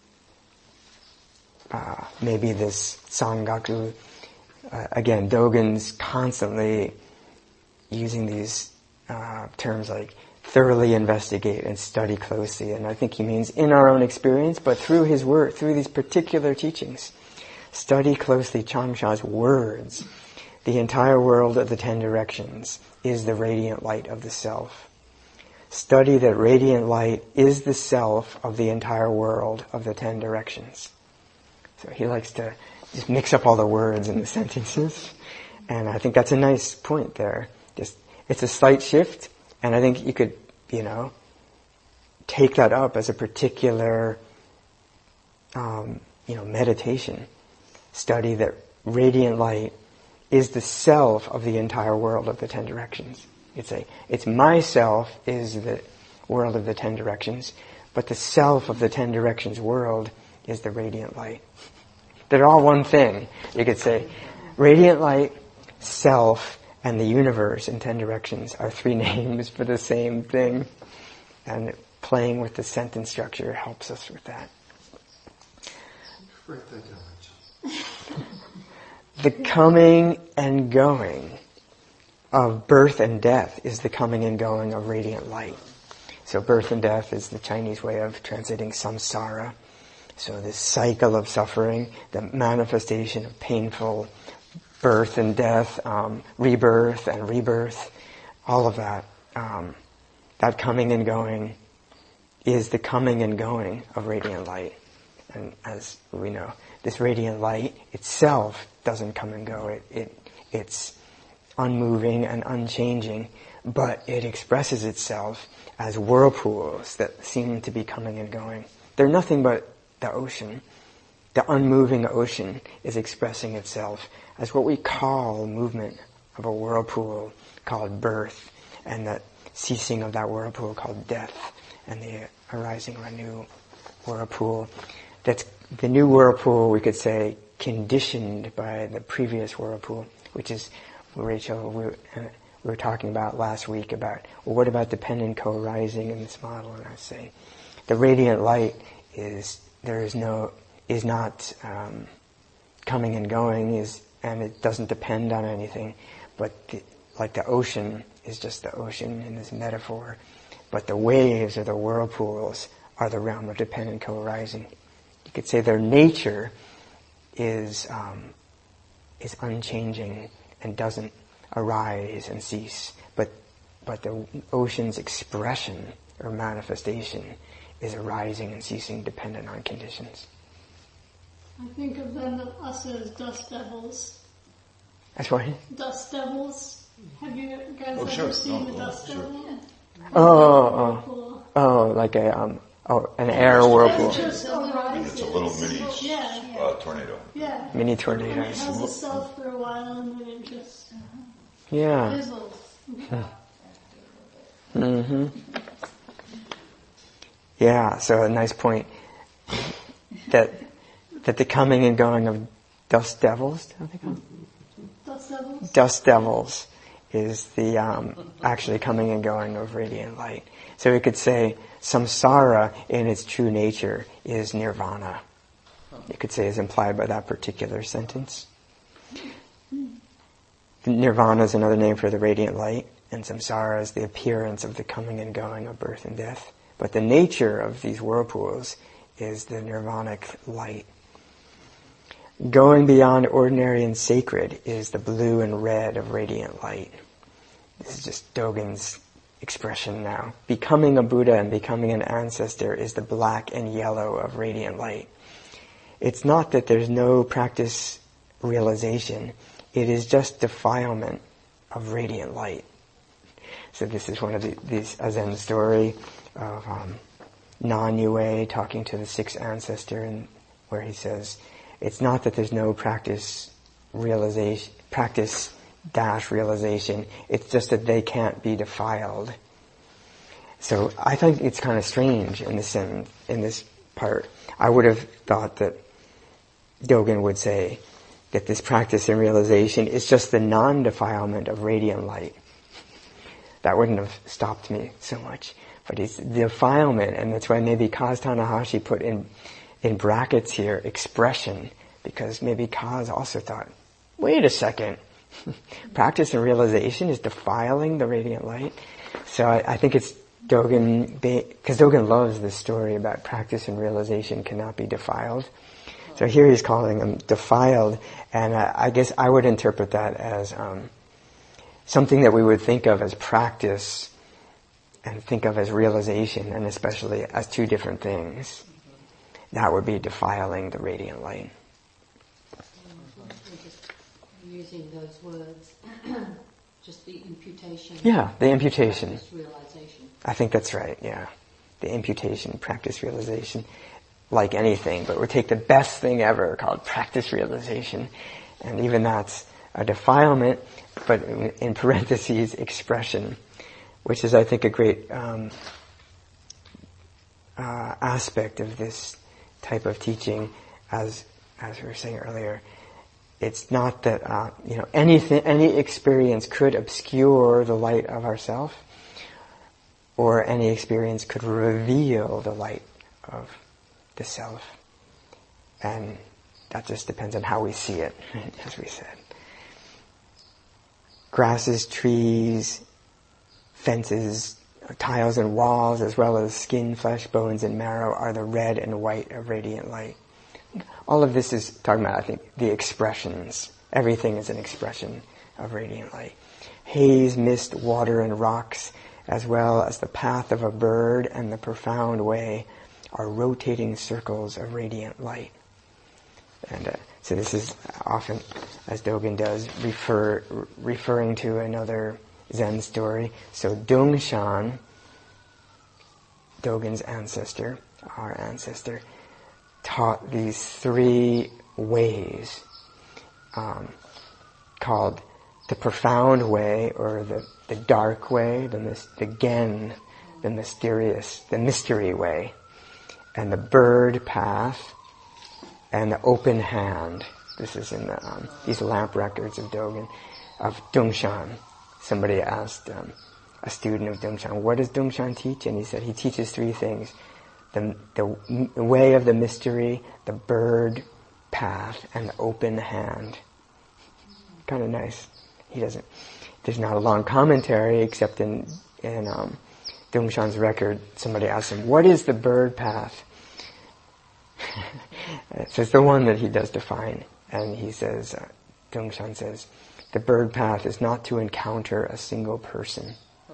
uh, maybe this Sangaku, uh, again, Dogen's constantly using these uh, terms like thoroughly investigate and study closely. And I think he means in our own experience, but through his word, through these particular teachings. Study closely Changsha's words. The entire world of the ten directions is the radiant light of the self. Study that radiant light is the self of the entire world of the ten directions. So he likes to just mix up all the words in the sentences. And I think that's a nice point there. Just, it's a slight shift. And I think you could, you know, take that up as a particular, um, you know, meditation. Study that radiant light is the self of the entire world of the ten directions. It's a, it's myself is the world of the ten directions, but the self of the ten directions world is the radiant light. They're all one thing. You could say, radiant light, self, and the universe in ten directions are three names for the same thing. And playing with the sentence structure helps us with that. Write that down. The coming and going of birth and death is the coming and going of radiant light. So birth and death is the Chinese way of translating samsara. So this cycle of suffering, the manifestation of painful birth and death, um, rebirth and rebirth, all of that, um, that coming and going is the coming and going of radiant light. And as we know, this radiant light itself doesn't come and go. It, it it's unmoving and unchanging, but it expresses itself as whirlpools that seem to be coming and going. They're nothing but the ocean. The unmoving ocean is expressing itself as what we call movement of a whirlpool called birth, and that ceasing of that whirlpool called death, and the arising of a new whirlpool. That's the new whirlpool, we could say, conditioned by the previous whirlpool, which is, Rachel, we, uh, we were talking about last week about, well, what about dependent co-arising in this model? And I was saying, the radiant light is, there is no, is not um, coming and going, is, and it doesn't depend on anything, but the, like the ocean is just the ocean in this metaphor, but the waves or the whirlpools are the realm of dependent co-arising. You could say their nature is um, is unchanging and doesn't arise and cease, but but the ocean's expression or manifestation is arising and ceasing dependent on conditions. I think of them, us as dust devils. That's why. Dust devils. Have you guys Oh, ever sure. seen No, the no, dust sure. devil? Oh, oh, Whirlpool. oh, like a um, oh, an air whirlpool, It just arises. It's a little mini Yeah. uh, tornado. Yeah. mini And it tornadoes. has itself for a while and then it just... Yeah. Fizzles. hmm Yeah. So a nice point that that the coming and going of dust devils, I think, Dust devils? dust devils, is the um, actually coming and going of radiant light. So we could say samsara in its true nature is nirvana. You could say is implied by that particular sentence. Nirvana is another name for the radiant light, and samsara is the appearance of the coming and going of birth and death. But the nature of these whirlpools is the nirvanic light. Going beyond ordinary and sacred is the blue and red of radiant light. This is just Dogen's expression now. Becoming a Buddha and becoming an ancestor is the black and yellow of radiant light. It's not that there's no practice realization. It is just defilement of radiant light. So this is one of the, these, a Zen story of um, Non-Yue talking to the sixth ancestor, and where he says, it's not that there's no practice realization, practice dash realization. It's just that they can't be defiled. So I think it's kind of strange in this in, in this part. I would have thought that Dogen would say that this practice and realization is just the non-defilement of radiant light. That wouldn't have stopped me so much. But it's the defilement, and that's why maybe Kaz Tanahashi put in in brackets here, expression, because maybe Kaz also thought, wait a second, practice and realization is defiling the radiant light. So I, I think it's Dogen, because Dogen loves this story about practice and realization cannot be defiled. So here he's calling them defiled, and uh, I guess I would interpret that as um, something that we would think of as practice and think of as realization, and especially as two different things. That would be defiling the radiant light. Just using those words, just the imputation. Yeah, the imputation. Practice realization. I think that's right, yeah. The imputation, practice realization, like anything, but we take the best thing ever called practice realization, and even that's a defilement, but in parentheses, expression, which is, I think, a great um, uh, aspect of this type of teaching, as as we were saying earlier. It's not that uh, you know anything, any experience could obscure the light of ourself, or any experience could reveal the light of the self, and that just depends on how we see it, as we said. Grasses, trees, fences, tiles and walls, as well as skin, flesh, bones, and marrow are the red and white of radiant light. All of this is talking about, I think, the expressions. Everything is an expression of radiant light. Haze, mist, water, and rocks, as well as the path of a bird and the profound way, are rotating circles of radiant light. And uh, so this is often, as Dogen does, refer referring to another Zen story. So Dongshan, Dogen's ancestor, our ancestor, taught these three ways um, called the profound way, or the, the dark way, the, mis- the gen, the mysterious, the mystery way, and the bird path, and the open hand. This is in the, um, these lamp records of Dogen, of Dongshan. Somebody asked um, a student of Dongshan, what does Dongshan teach? And he said he teaches three things. The, the m- way of the mystery, the bird path, and the open hand. Kind of nice. He doesn't, there's not a long commentary, except in, in um, Dongshan's record, somebody asked him, what is the bird path? So it's the one that he does define. And he says, uh, Dongshan says, the bird path is not to encounter a single person.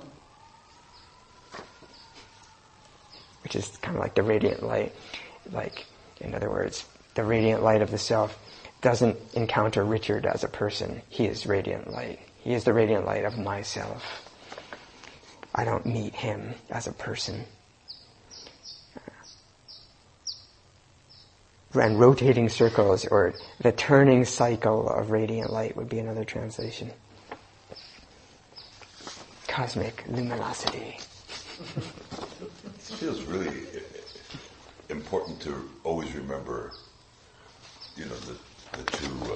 Which is kind of like the radiant light. Like, in other words, the radiant light of the self doesn't encounter Richard as a person. He is radiant light. He is the radiant light of myself. I don't meet him as a person. And rotating circles, or the turning cycle of radiant light, would be another translation. Cosmic luminosity. It feels really important to always remember, you know, the, the two uh,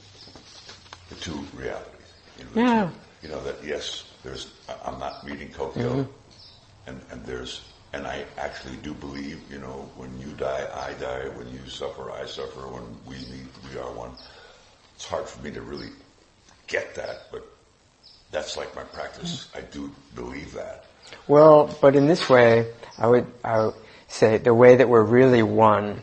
the two realities. You know, the Yeah. two, you know that yes, there's I'm not meeting Kokyo, Mm-hmm. and and there's and I actually do believe, you know, when you die, I die. When you suffer, I suffer. When we meet, we are one. It's hard for me to really get that, but that's like my practice. I do believe that. Well, but in this way, I would, I would say the way that we're really one,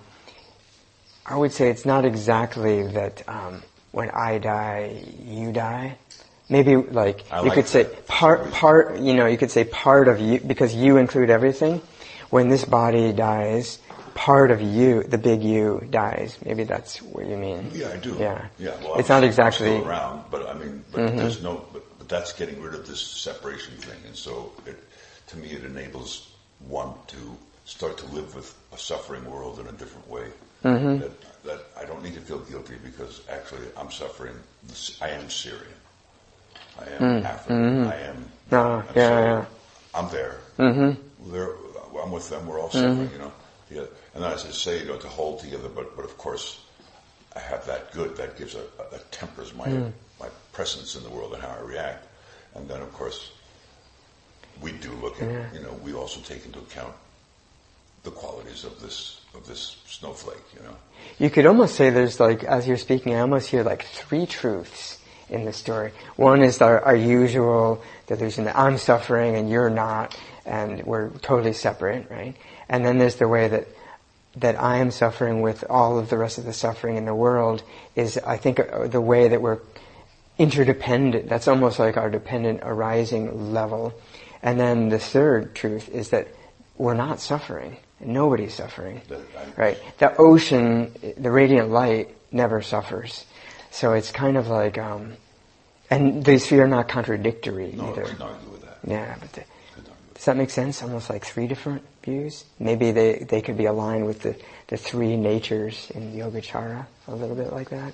I would say it's not exactly that um, when I die, you die. Maybe like I you like could say that. part, part, you know, you could say part of you, because you include everything. When this body dies, part of you, the big you, dies. Maybe that's what you mean. Yeah, I do. Yeah. Yeah. Well, It's I'm not exactly- still around, but I mean, but Mm-hmm. there's no. But, but that's getting rid of this separation thing, and so it, to me, it enables one to start to live with a suffering world in a different way. Mm-hmm. That that I don't need to feel guilty because actually I'm suffering. I am Syrian. I am African. I am. Mm. Oh, and yeah, so yeah. I'm there. Mm-hmm. They're, I'm with them. We're all suffering, you know. Yeah. And then as I say, you know, to hold together. But but of course, I have that good. That gives a that tempers my my presence in the world and how I react. And then of course, we do look at, you know, we also take into account the qualities of this of this snowflake, you know. You could almost say there's like, as you're speaking, I almost hear like three truths in the story. One is our, our usual delusion that I'm suffering and you're not, and we're totally separate, right? And then there's the way that that I am suffering with all of the rest of the suffering in the world is, I think, uh, the way that we're interdependent. That's almost like our dependent arising level. And then the third truth is that we're not suffering. Nobody's suffering, right? The ocean, the radiant light, never suffers. So it's kind of like, um, and these three are not contradictory No, either. I couldn't argue with that. Yeah, but the, Couldn't argue with does that make sense? Almost like three different views. Maybe they, they could be aligned with the, the three natures in Yogacara, a little bit like that.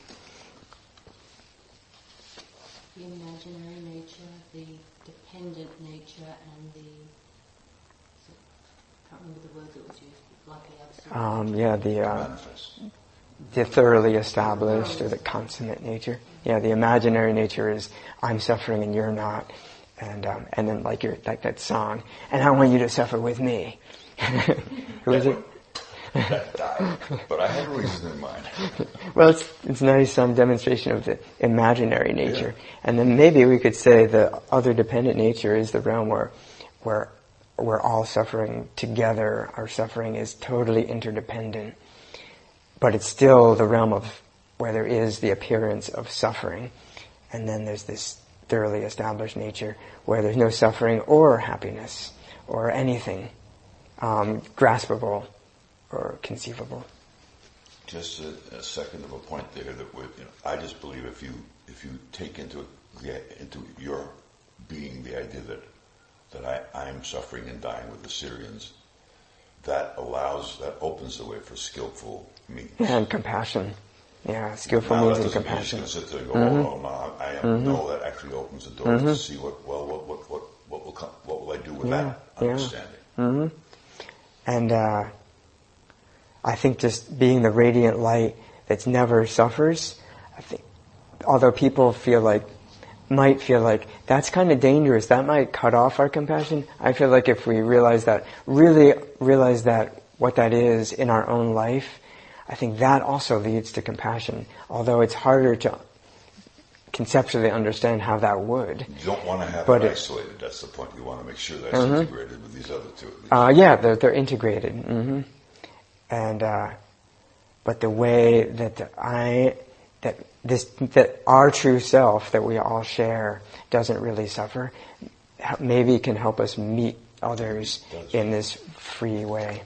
The imaginary nature, the dependent nature, and the, I can't remember the word that was used, like the absolute. Um, yeah, the uh, Manifest. the thoroughly established or the consummate nature. Yeah, the imaginary nature is I'm suffering and you're not, and um, and then like your like that song, and I want you to suffer with me. Who is it? That died. But I had a reason in mind. Well, it's it's nice some demonstration of the imaginary nature, Yeah. and then maybe we could say the other dependent nature is the realm where where we're all suffering together. Our suffering is totally interdependent, but it's still the realm of where there is the appearance of suffering, and then there's this thoroughly established nature where there's no suffering or happiness or anything um, graspable or conceivable. Just a, a second of a point there that would, you know, I just believe if you if you take into the, into your being the idea that that I, I am suffering and dying with the Syrians, that allows that opens the way for skillful means. And compassion. Yeah, skillful Now, means that and doesn't mean compassion. you're just going to sit there and go, oh, no, no, I am, no, that actually opens the door to see what, well, what, what, what, what will come, what will I do with Yeah, that yeah. understanding? hmm And uh, I think just being the radiant light that never suffers, I think, although people feel like, might feel like that's kind of dangerous, that might cut off our compassion. I feel like if we realize that, really realize that what that is in our own life, I think that also leads to compassion, although it's harder to conceptually understand how that would. You don't want to have But it it- isolated. That's the point. You want to make sure that's integrated with these other two. Uh, yeah, they're, they're integrated. hmm And, uh, but the way that the I, that this, that our true self that we all share doesn't really suffer, h- maybe can help us meet others Does. in this free way.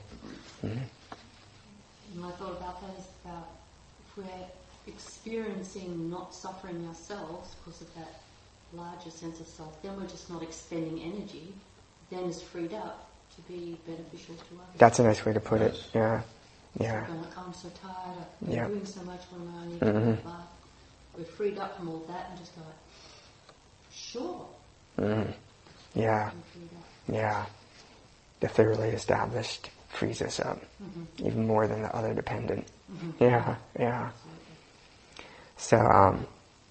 My thought about that is about if we're experiencing not suffering ourselves because of that larger sense of self, then we're just not expending energy, then it's freed up to be beneficial to others. That's a nice way to put it. Yeah, yeah. So like, I'm so tired, I'm Yeah. doing so much when I need Mhm. to go back. We're freed up from all that and just go like, sure. Mm. Yeah, I'm freed up. yeah. The thoroughly established frees us up, Mm-hmm. even more than the other dependent. Mm-hmm. Yeah, yeah. Absolutely. So, um,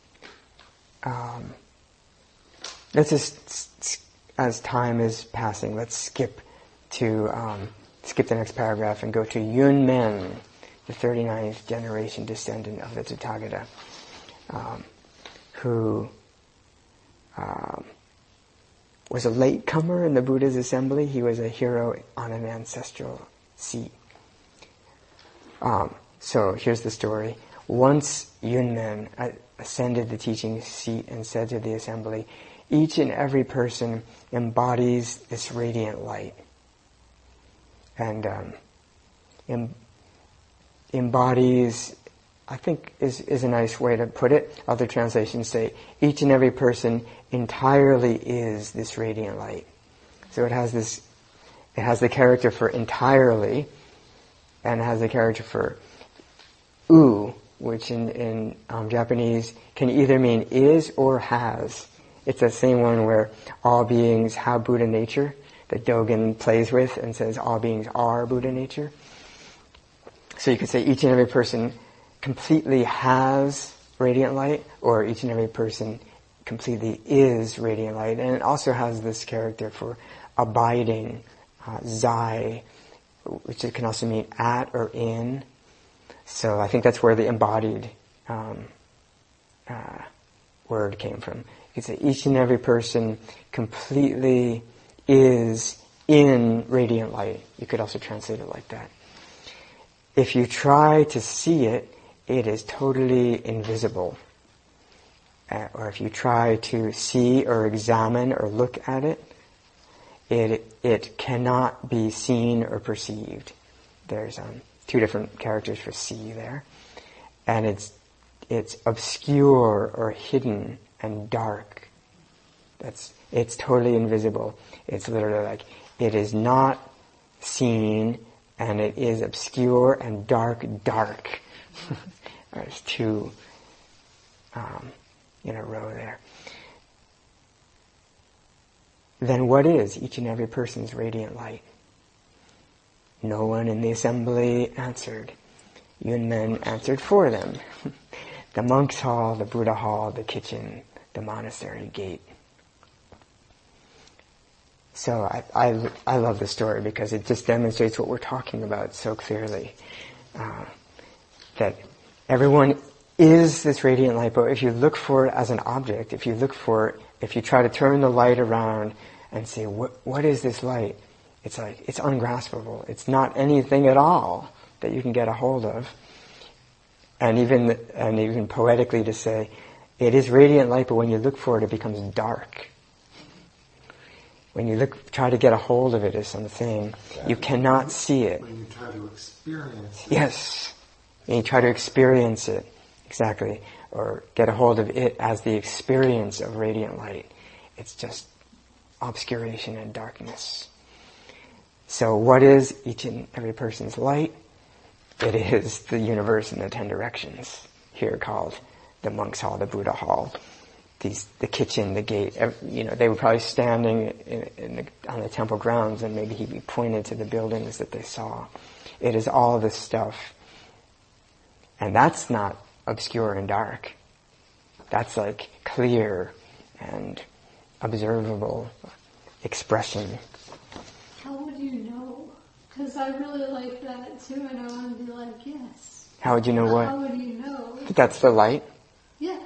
um, let's just, as time is passing, let's skip to, um, skip the next paragraph and go to Yun Men, the thirty-ninth generation descendant of the Tathagata, um, who um, was a latecomer in the Buddha's assembly. He was a hero on an ancestral seat. Um, so here's the story. Once Yunmen ascended the teaching seat and said to the assembly, each and every person embodies this radiant light. And um, em- embodies, I think is, is a nice way to put it. Other translations say, each and every person entirely is this radiant light. So it has this, it has the character for entirely, and it has the character for u, which in, in um, Japanese can either mean is or has. It's the same one where all beings have Buddha nature, that Dogen plays with and says all beings are Buddha nature. So you could say each and every person completely has radiant light, or each and every person completely is radiant light. And it also has this character for abiding, uh, zai, which it can also mean at or in. So I think that's where the embodied um, uh, word came from. You could say each and every person completely is in radiant light. You could also translate it like that. If you try to see it, it is totally invisible. Uh, or if you try to see or examine or look at it, it it cannot be seen or perceived. There's um, two different characters for see there. And it's it's obscure or hidden and dark. That's it's totally invisible. It's literally like it is not seen, and it is obscure and dark, dark. There's two um, in a row there. Then what is each and every person's radiant light? No one in the assembly answered. Yunmen answered for them. The monk's hall, the Buddha hall, the kitchen, the monastery gate. So I, I, I love this story because it just demonstrates what we're talking about so clearly. Uh, that everyone is this radiant light, but if you look for it as an object, if you look for it, if you try to turn the light around and say, what, what is this light? It's like, it's ungraspable. It's not anything at all that you can get a hold of. And even, and even poetically to say, it is radiant light, but when you look for it, it becomes dark. When you look, try to get a hold of it as something, you cannot see it. When you try to experience it. Yes. And you try to experience it, exactly, or get a hold of it as the experience of radiant light. It's just obscuration and darkness. So what is each and every person's light? It is the universe in the ten directions, here called the monk's hall, the Buddha hall. These, the kitchen, the gate, you know, they were probably standing in, in the, on the temple grounds, and maybe he'd be pointed to the buildings that they saw. It is all this stuff. And that's not obscure and dark. That's like clear and observable expression. How would you know? Because I really like that too, and I want to be like, yes. How would you know what? How would you know? That's the light? Yeah.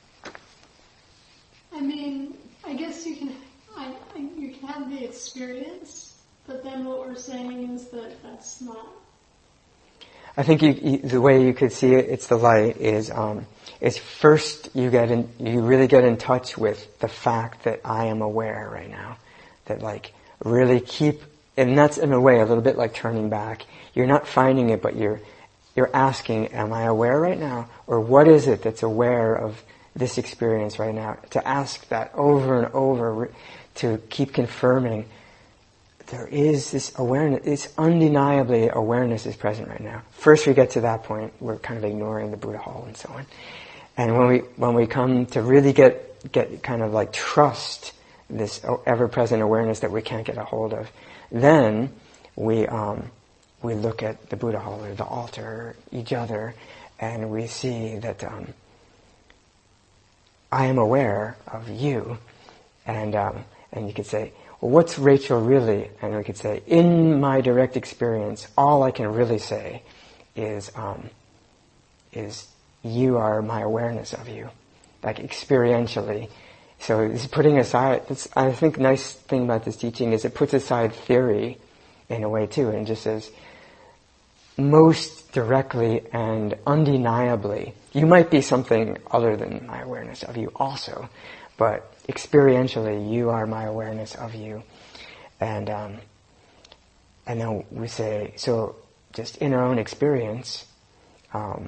I mean, I guess you can, I, I, you can have the experience, but then what we're saying is that that's not. I think you, you, the way you could see it, it's the light, is um, is first you get in, you really get in touch with the fact that I am aware right now. That like really keep, and that's in a way a little bit like turning back. You're not finding it, but you're you're asking, am I aware right now? Or what is it that's aware of this experience right now, to ask that over and over, to keep confirming there is this awareness, it's undeniably awareness is present right now. First we get to that point, we're kind of ignoring the Buddha hall and so on. And when we, when we come to really get, get kind of like trust this ever-present awareness that we can't get a hold of, then we, um, we look at the Buddha hall or the altar, or each other, and we see that, um, I am aware of you. And, um, and you could say, well, what's Rachel really? And we could say, in my direct experience, all I can really say is, um, is you are my awareness of you, like experientially. So it's putting aside, it's, I think the nice thing about this teaching is it puts aside theory in a way too, and just says, most directly and undeniably, you might be something other than my awareness of you also, but experientially, you are my awareness of you. And um, and then we say, so just in our own experience, um,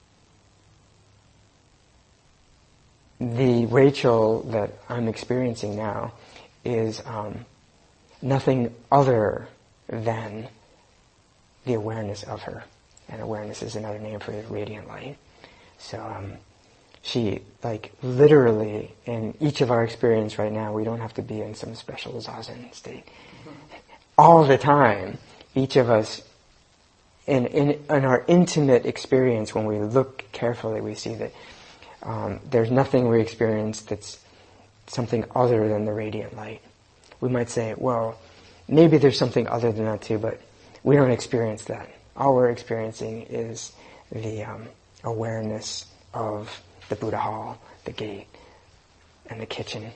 the Rachel that I'm experiencing now is um, nothing other than the awareness of her. And awareness is another name for the radiant light. So um, she, like, literally, in each of our experience right now, we don't have to be in some special zazen state. All the time, each of us, in, in, in our intimate experience, when we look carefully, we see that um, there's nothing we experience that's something other than the radiant light. We might say, well, maybe there's something other than that too, but we don't experience that. All we're experiencing is the um, awareness of the Buddha hall, the gate, and the kitchen.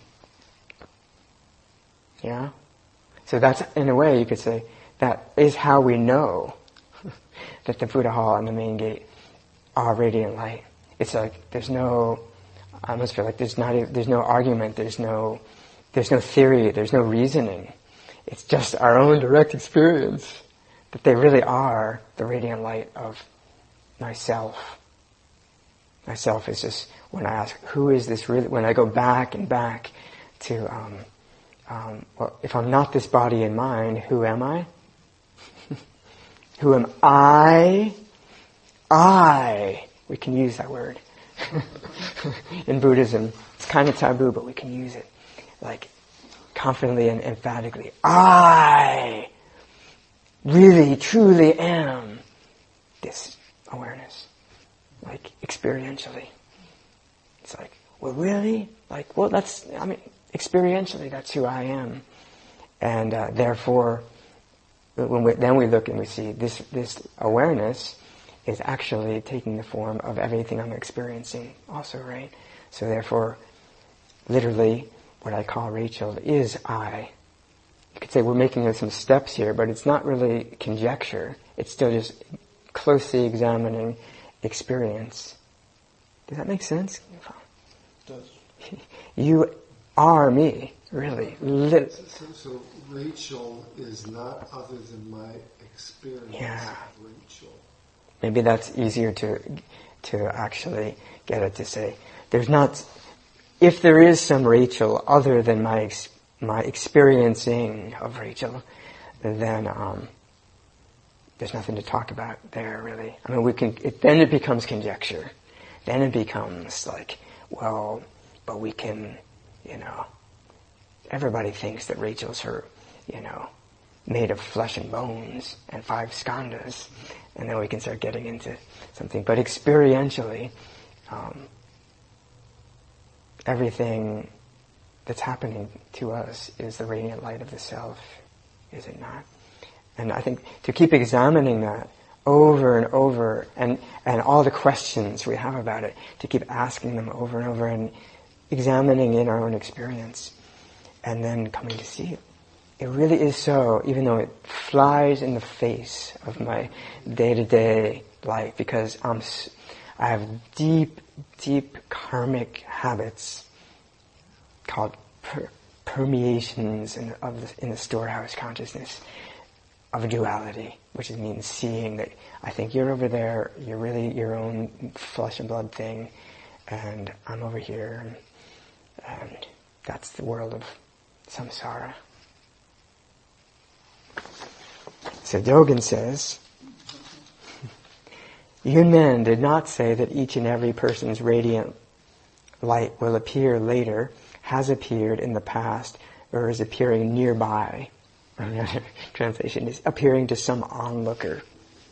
Yeah? So that's, in a way, you could say, that is how we know that the Buddha hall and the main gate are radiant light. It's like, there's no, I almost feel like there's not, a, there's no argument, there's no, there's no theory, there's no reasoning. It's just our own direct experience that they really are the radiant light of myself. Myself is just, when I ask, who is this really, when I go back and back to, um, um, well, if I'm not this body and mind, who am I? Who am I? I. We can use that word. In Buddhism, it's kind of taboo, but we can use it. Like, confidently and emphatically. I really, truly am this awareness. Like, experientially. It's like, well, really? Like, well, that's, I mean, experientially, that's who I am. And uh, therefore, when we, then we look and we see this, this awareness is actually taking the form of everything I'm experiencing also, right? So therefore, literally, what I call Rachel is I. You could say we're making some steps here, but it's not really conjecture. It's still just closely examining experience. Does that make sense? It does. You are me, really. Lit- so, so Rachel is not other than my experience Yeah. of Rachel. Maybe that's easier to to actually get it to say. There's not, if there is some Rachel other than my ex, my experiencing of Rachel, then um, there's nothing to talk about there, really. I mean, we can. It, then it becomes conjecture. Then it becomes like, well, but we can, you know, everybody thinks that Rachel's her, you know, made of flesh and bones and five skandhas, and then we can start getting into something. But experientially, um, everything that's happening to us is the radiant light of the self, is it not? And I think to keep examining that over and over, and, and all the questions we have about it, to keep asking them over and over and examining in our own experience, and then coming to see it. It really is so, even though it flies in the face of my day-to-day life, because I'm, I have deep, deep karmic habits called per, permeations in, of the, in the storehouse consciousness of duality, which means seeing that I think you're over there, you're really your own flesh and blood thing, and I'm over here, and, and that's the world of samsara. So Dogen says, Yunmen did not say that each and every person's radiant light will appear later, has appeared in the past, or is appearing nearby. Another translation is appearing to some onlooker.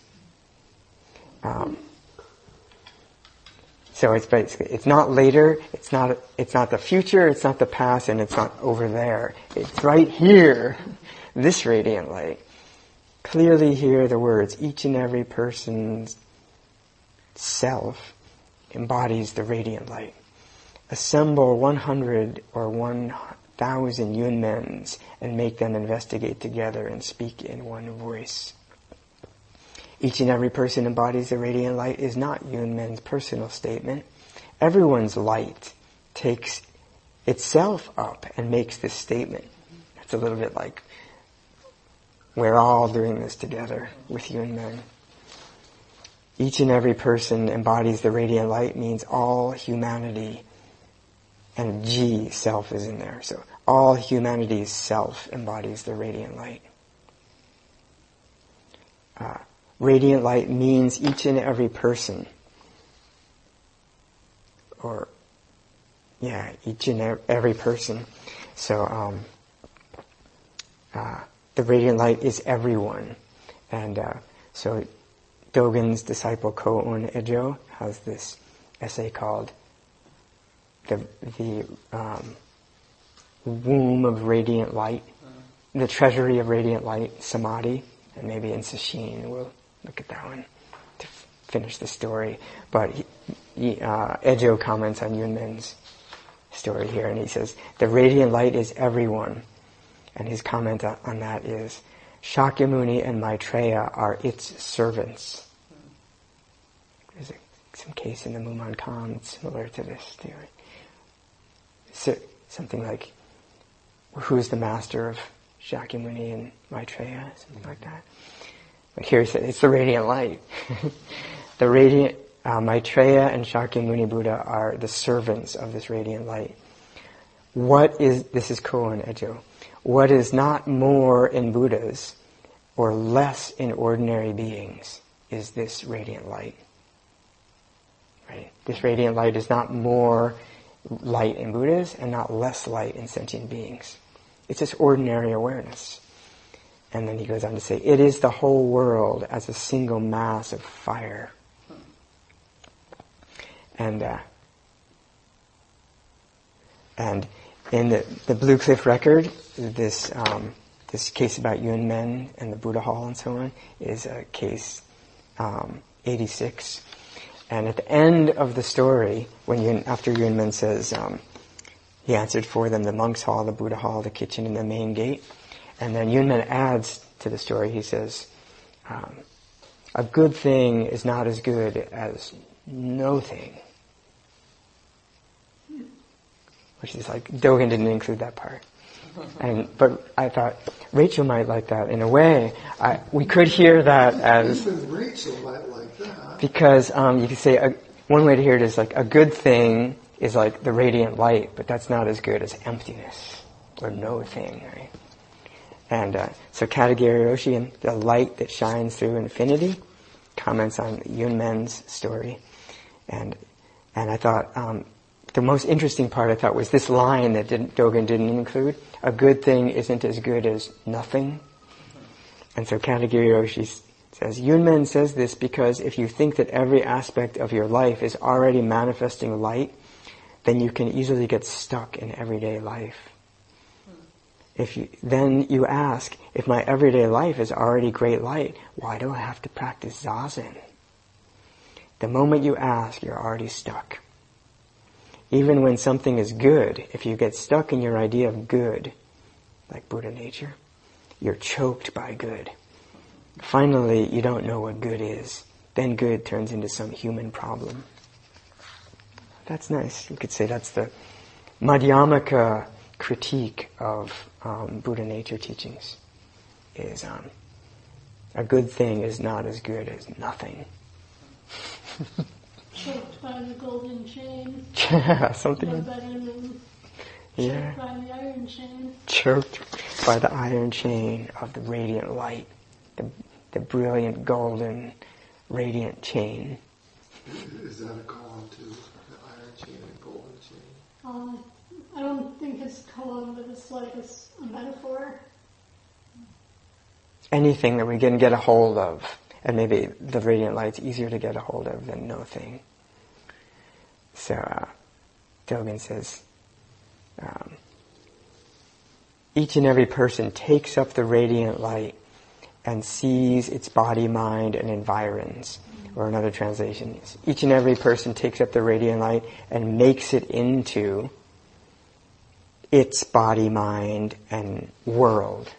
Um, so it's basically, it's not later, it's not, it's not the future, it's not the past, and it's not over there. It's right here, this radiant light. Clearly hear the words, each and every person's self embodies the radiant light. Assemble one hundred or one thousand Yunmens and make them investigate together and speak in one voice. Each and every person embodies the radiant light is not Yunmen's personal statement. Everyone's light takes itself up and makes this statement. It's a little bit like we're all doing this together with Yunmen. Each and every person embodies the radiant light means all humanity, and G, self, is in there. So all humanity's self embodies the radiant light. Uh, radiant light means each and every person. Or, yeah, each and every person. So, um, uh, the radiant light is everyone. And, uh, so Dogen's disciple Ko-un Ejo has this essay called the the um, womb of radiant light, the treasury of radiant light, Samadhi, and maybe in Sesshin we'll look at that one to f- finish the story. But he, he, uh, Ejo comments on Yunmen's story here, and he says, the radiant light is everyone. And his comment on that is, Shakyamuni and Maitreya are its servants. There's a, some case in the Mumonkan similar to this theory. So, something like, who's the master of Shakyamuni and Maitreya? Something like that. But here he said, it's the radiant light. The radiant, uh, Maitreya and Shakyamuni Buddha are the servants of this radiant light. What is, this is Ko-un Ejo, what is not more in Buddhas or less in ordinary beings is this radiant light. Right? This radiant light is not more light in Buddhas and not less light in sentient beings. It's just ordinary awareness. And then he goes on to say, it is the whole world as a single mass of fire. And uh, and in the, the Blue Cliff record, this um, this case about Yunmen and the Buddha Hall and so on is uh, case um, eighty-six. And at the end of the story, when Yun, after Yunmen says um, he answered for them the monk's hall, the Buddha hall, the kitchen, and the main gate, and then Yunmen adds to the story, he says, um, a good thing is not as good as no thing. Which is like, Dogen didn't include that part. And, but I thought, Rachel might like that in a way. I, we could hear that as... Even Rachel might like that. Because um, you could say, a, one way to hear it is like, a good thing is like the radiant light, but that's not as good as emptiness, or no thing, right? And uh, so Katagiri Roshi, and the light that shines through infinity, comments on Yunmen's story. And and I thought, um, the most interesting part I thought was this line that didn't, Dogen didn't include. A good thing isn't as good as nothing. And so Katagiri Roshi says, Yunmen says this because if you think that every aspect of your life is already manifesting light, then you can easily get stuck in everyday life. If you, then you ask, if my everyday life is already great light, why do I have to practice Zazen? The moment you ask, you're already stuck. Even when something is good, if you get stuck in your idea of good, like Buddha nature, you're choked by good. Finally, you don't know what good is. Then good turns into some human problem. That's nice. You could say that's the Madhyamaka critique of um, Buddha nature teachings. Is um, a good thing is not as good as nothing. choked by the golden chain. Something No like better than yeah. choked by the iron chain. Choked by the iron chain of the radiant light, the, the brilliant golden radiant chain. Is that a koan too? The iron chain and golden chain? Um, I don't think it's koan, but it's like a, s- a metaphor. Anything that we can get a hold of, and maybe the radiant light's easier to get a hold of than no thing. So, uh, Dogen says, um, each and every person takes up the radiant light and sees its body, mind, and environs. Or another translation is, each and every person takes up the radiant light and makes it into its body, mind, and world.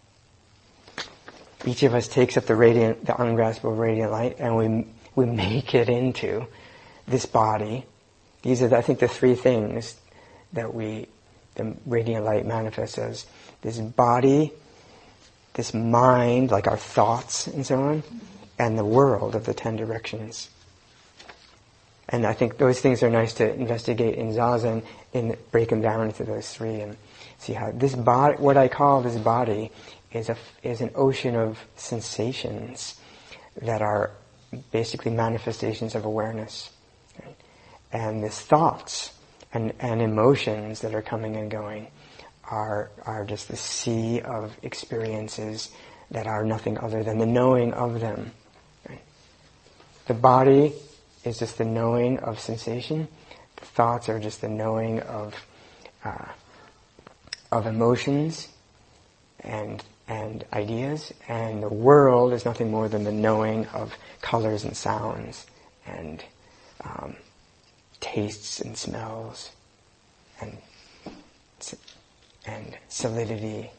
Each of us takes up the radiant, the ungraspable radiant light, and we we make it into this body. These are, the, I think, the three things that we, the radiant light manifests as: this body, this mind, like our thoughts and so on, and the world of the ten directions. And I think those things are nice to investigate in Zazen, and break them down into those three, and see how this body, what I call this body, is a is an ocean of sensations that are basically manifestations of awareness, right? And these thoughts and, and emotions that are coming and going are are just the sea of experiences that are nothing other than the knowing of them. Right? The body is just the knowing of sensation. The thoughts are just the knowing of uh, of emotions and and ideas, and the world is nothing more than the knowing of colors and sounds and um, tastes and smells and and solidity.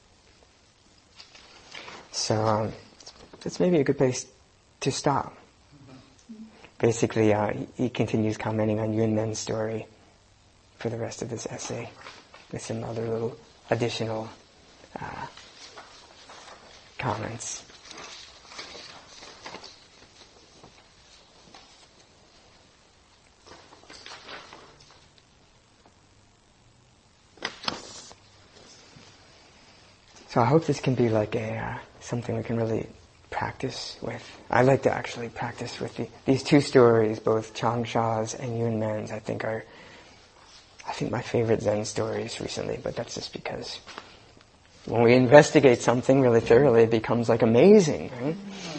So um, that's maybe a good place to stop. Basically, uh, he continues commenting on Yunmen's story for the rest of this essay with some other little additional uh, comments. So I hope this can be like a uh, something we can really practice with. I like to actually practice with the, these two stories, both Changsha's and Yunmen's. I think are, I think my favorite Zen stories recently. But that's just because when we investigate something really thoroughly, it becomes like amazing, right?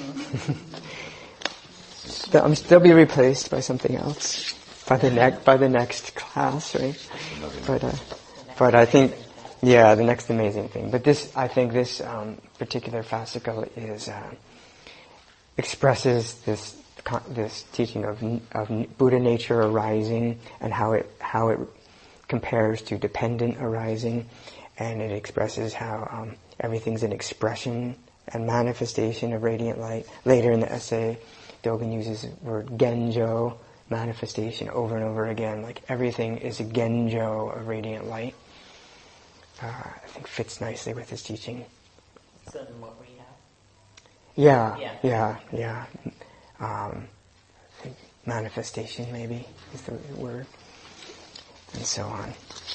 I'm still be replaced by something else by the next by the next class, right? But uh, but I think. Yeah, the next amazing thing. But this, I think this um, particular fascicle is uh, expresses this this teaching of of Buddha nature arising and how it how it compares to dependent arising, and it expresses how um, everything's an expression and manifestation of radiant light. Later in the essay, Dogen uses the word genjo, manifestation, over and over again. Like everything is a genjo of radiant light. Uh, I think fits nicely with his teaching. So then what we have? Yeah, Yeah. yeah, yeah. Um, I think manifestation maybe is the word, and so on.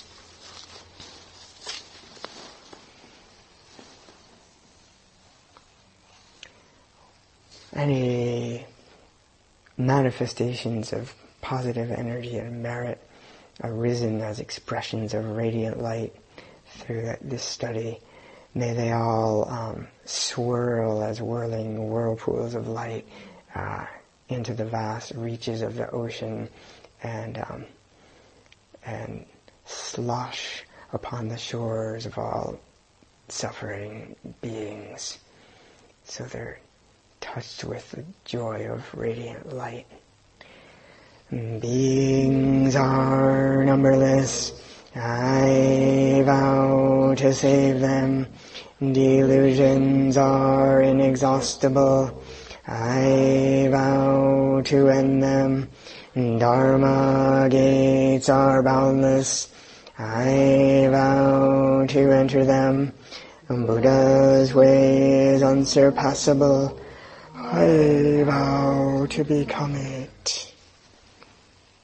Any manifestations of positive energy and merit arisen as expressions of radiant light through that, this study, may they all um, swirl as whirling whirlpools of light uh, into the vast reaches of the ocean, and um, and slosh upon the shores of all suffering beings, so they're touched with the joy of radiant light. Beings are numberless. I vow to save them. Delusions are inexhaustible. I vow to end them. Dharma gates are boundless. I vow to enter them. Buddha's way is unsurpassable. I vow to become it.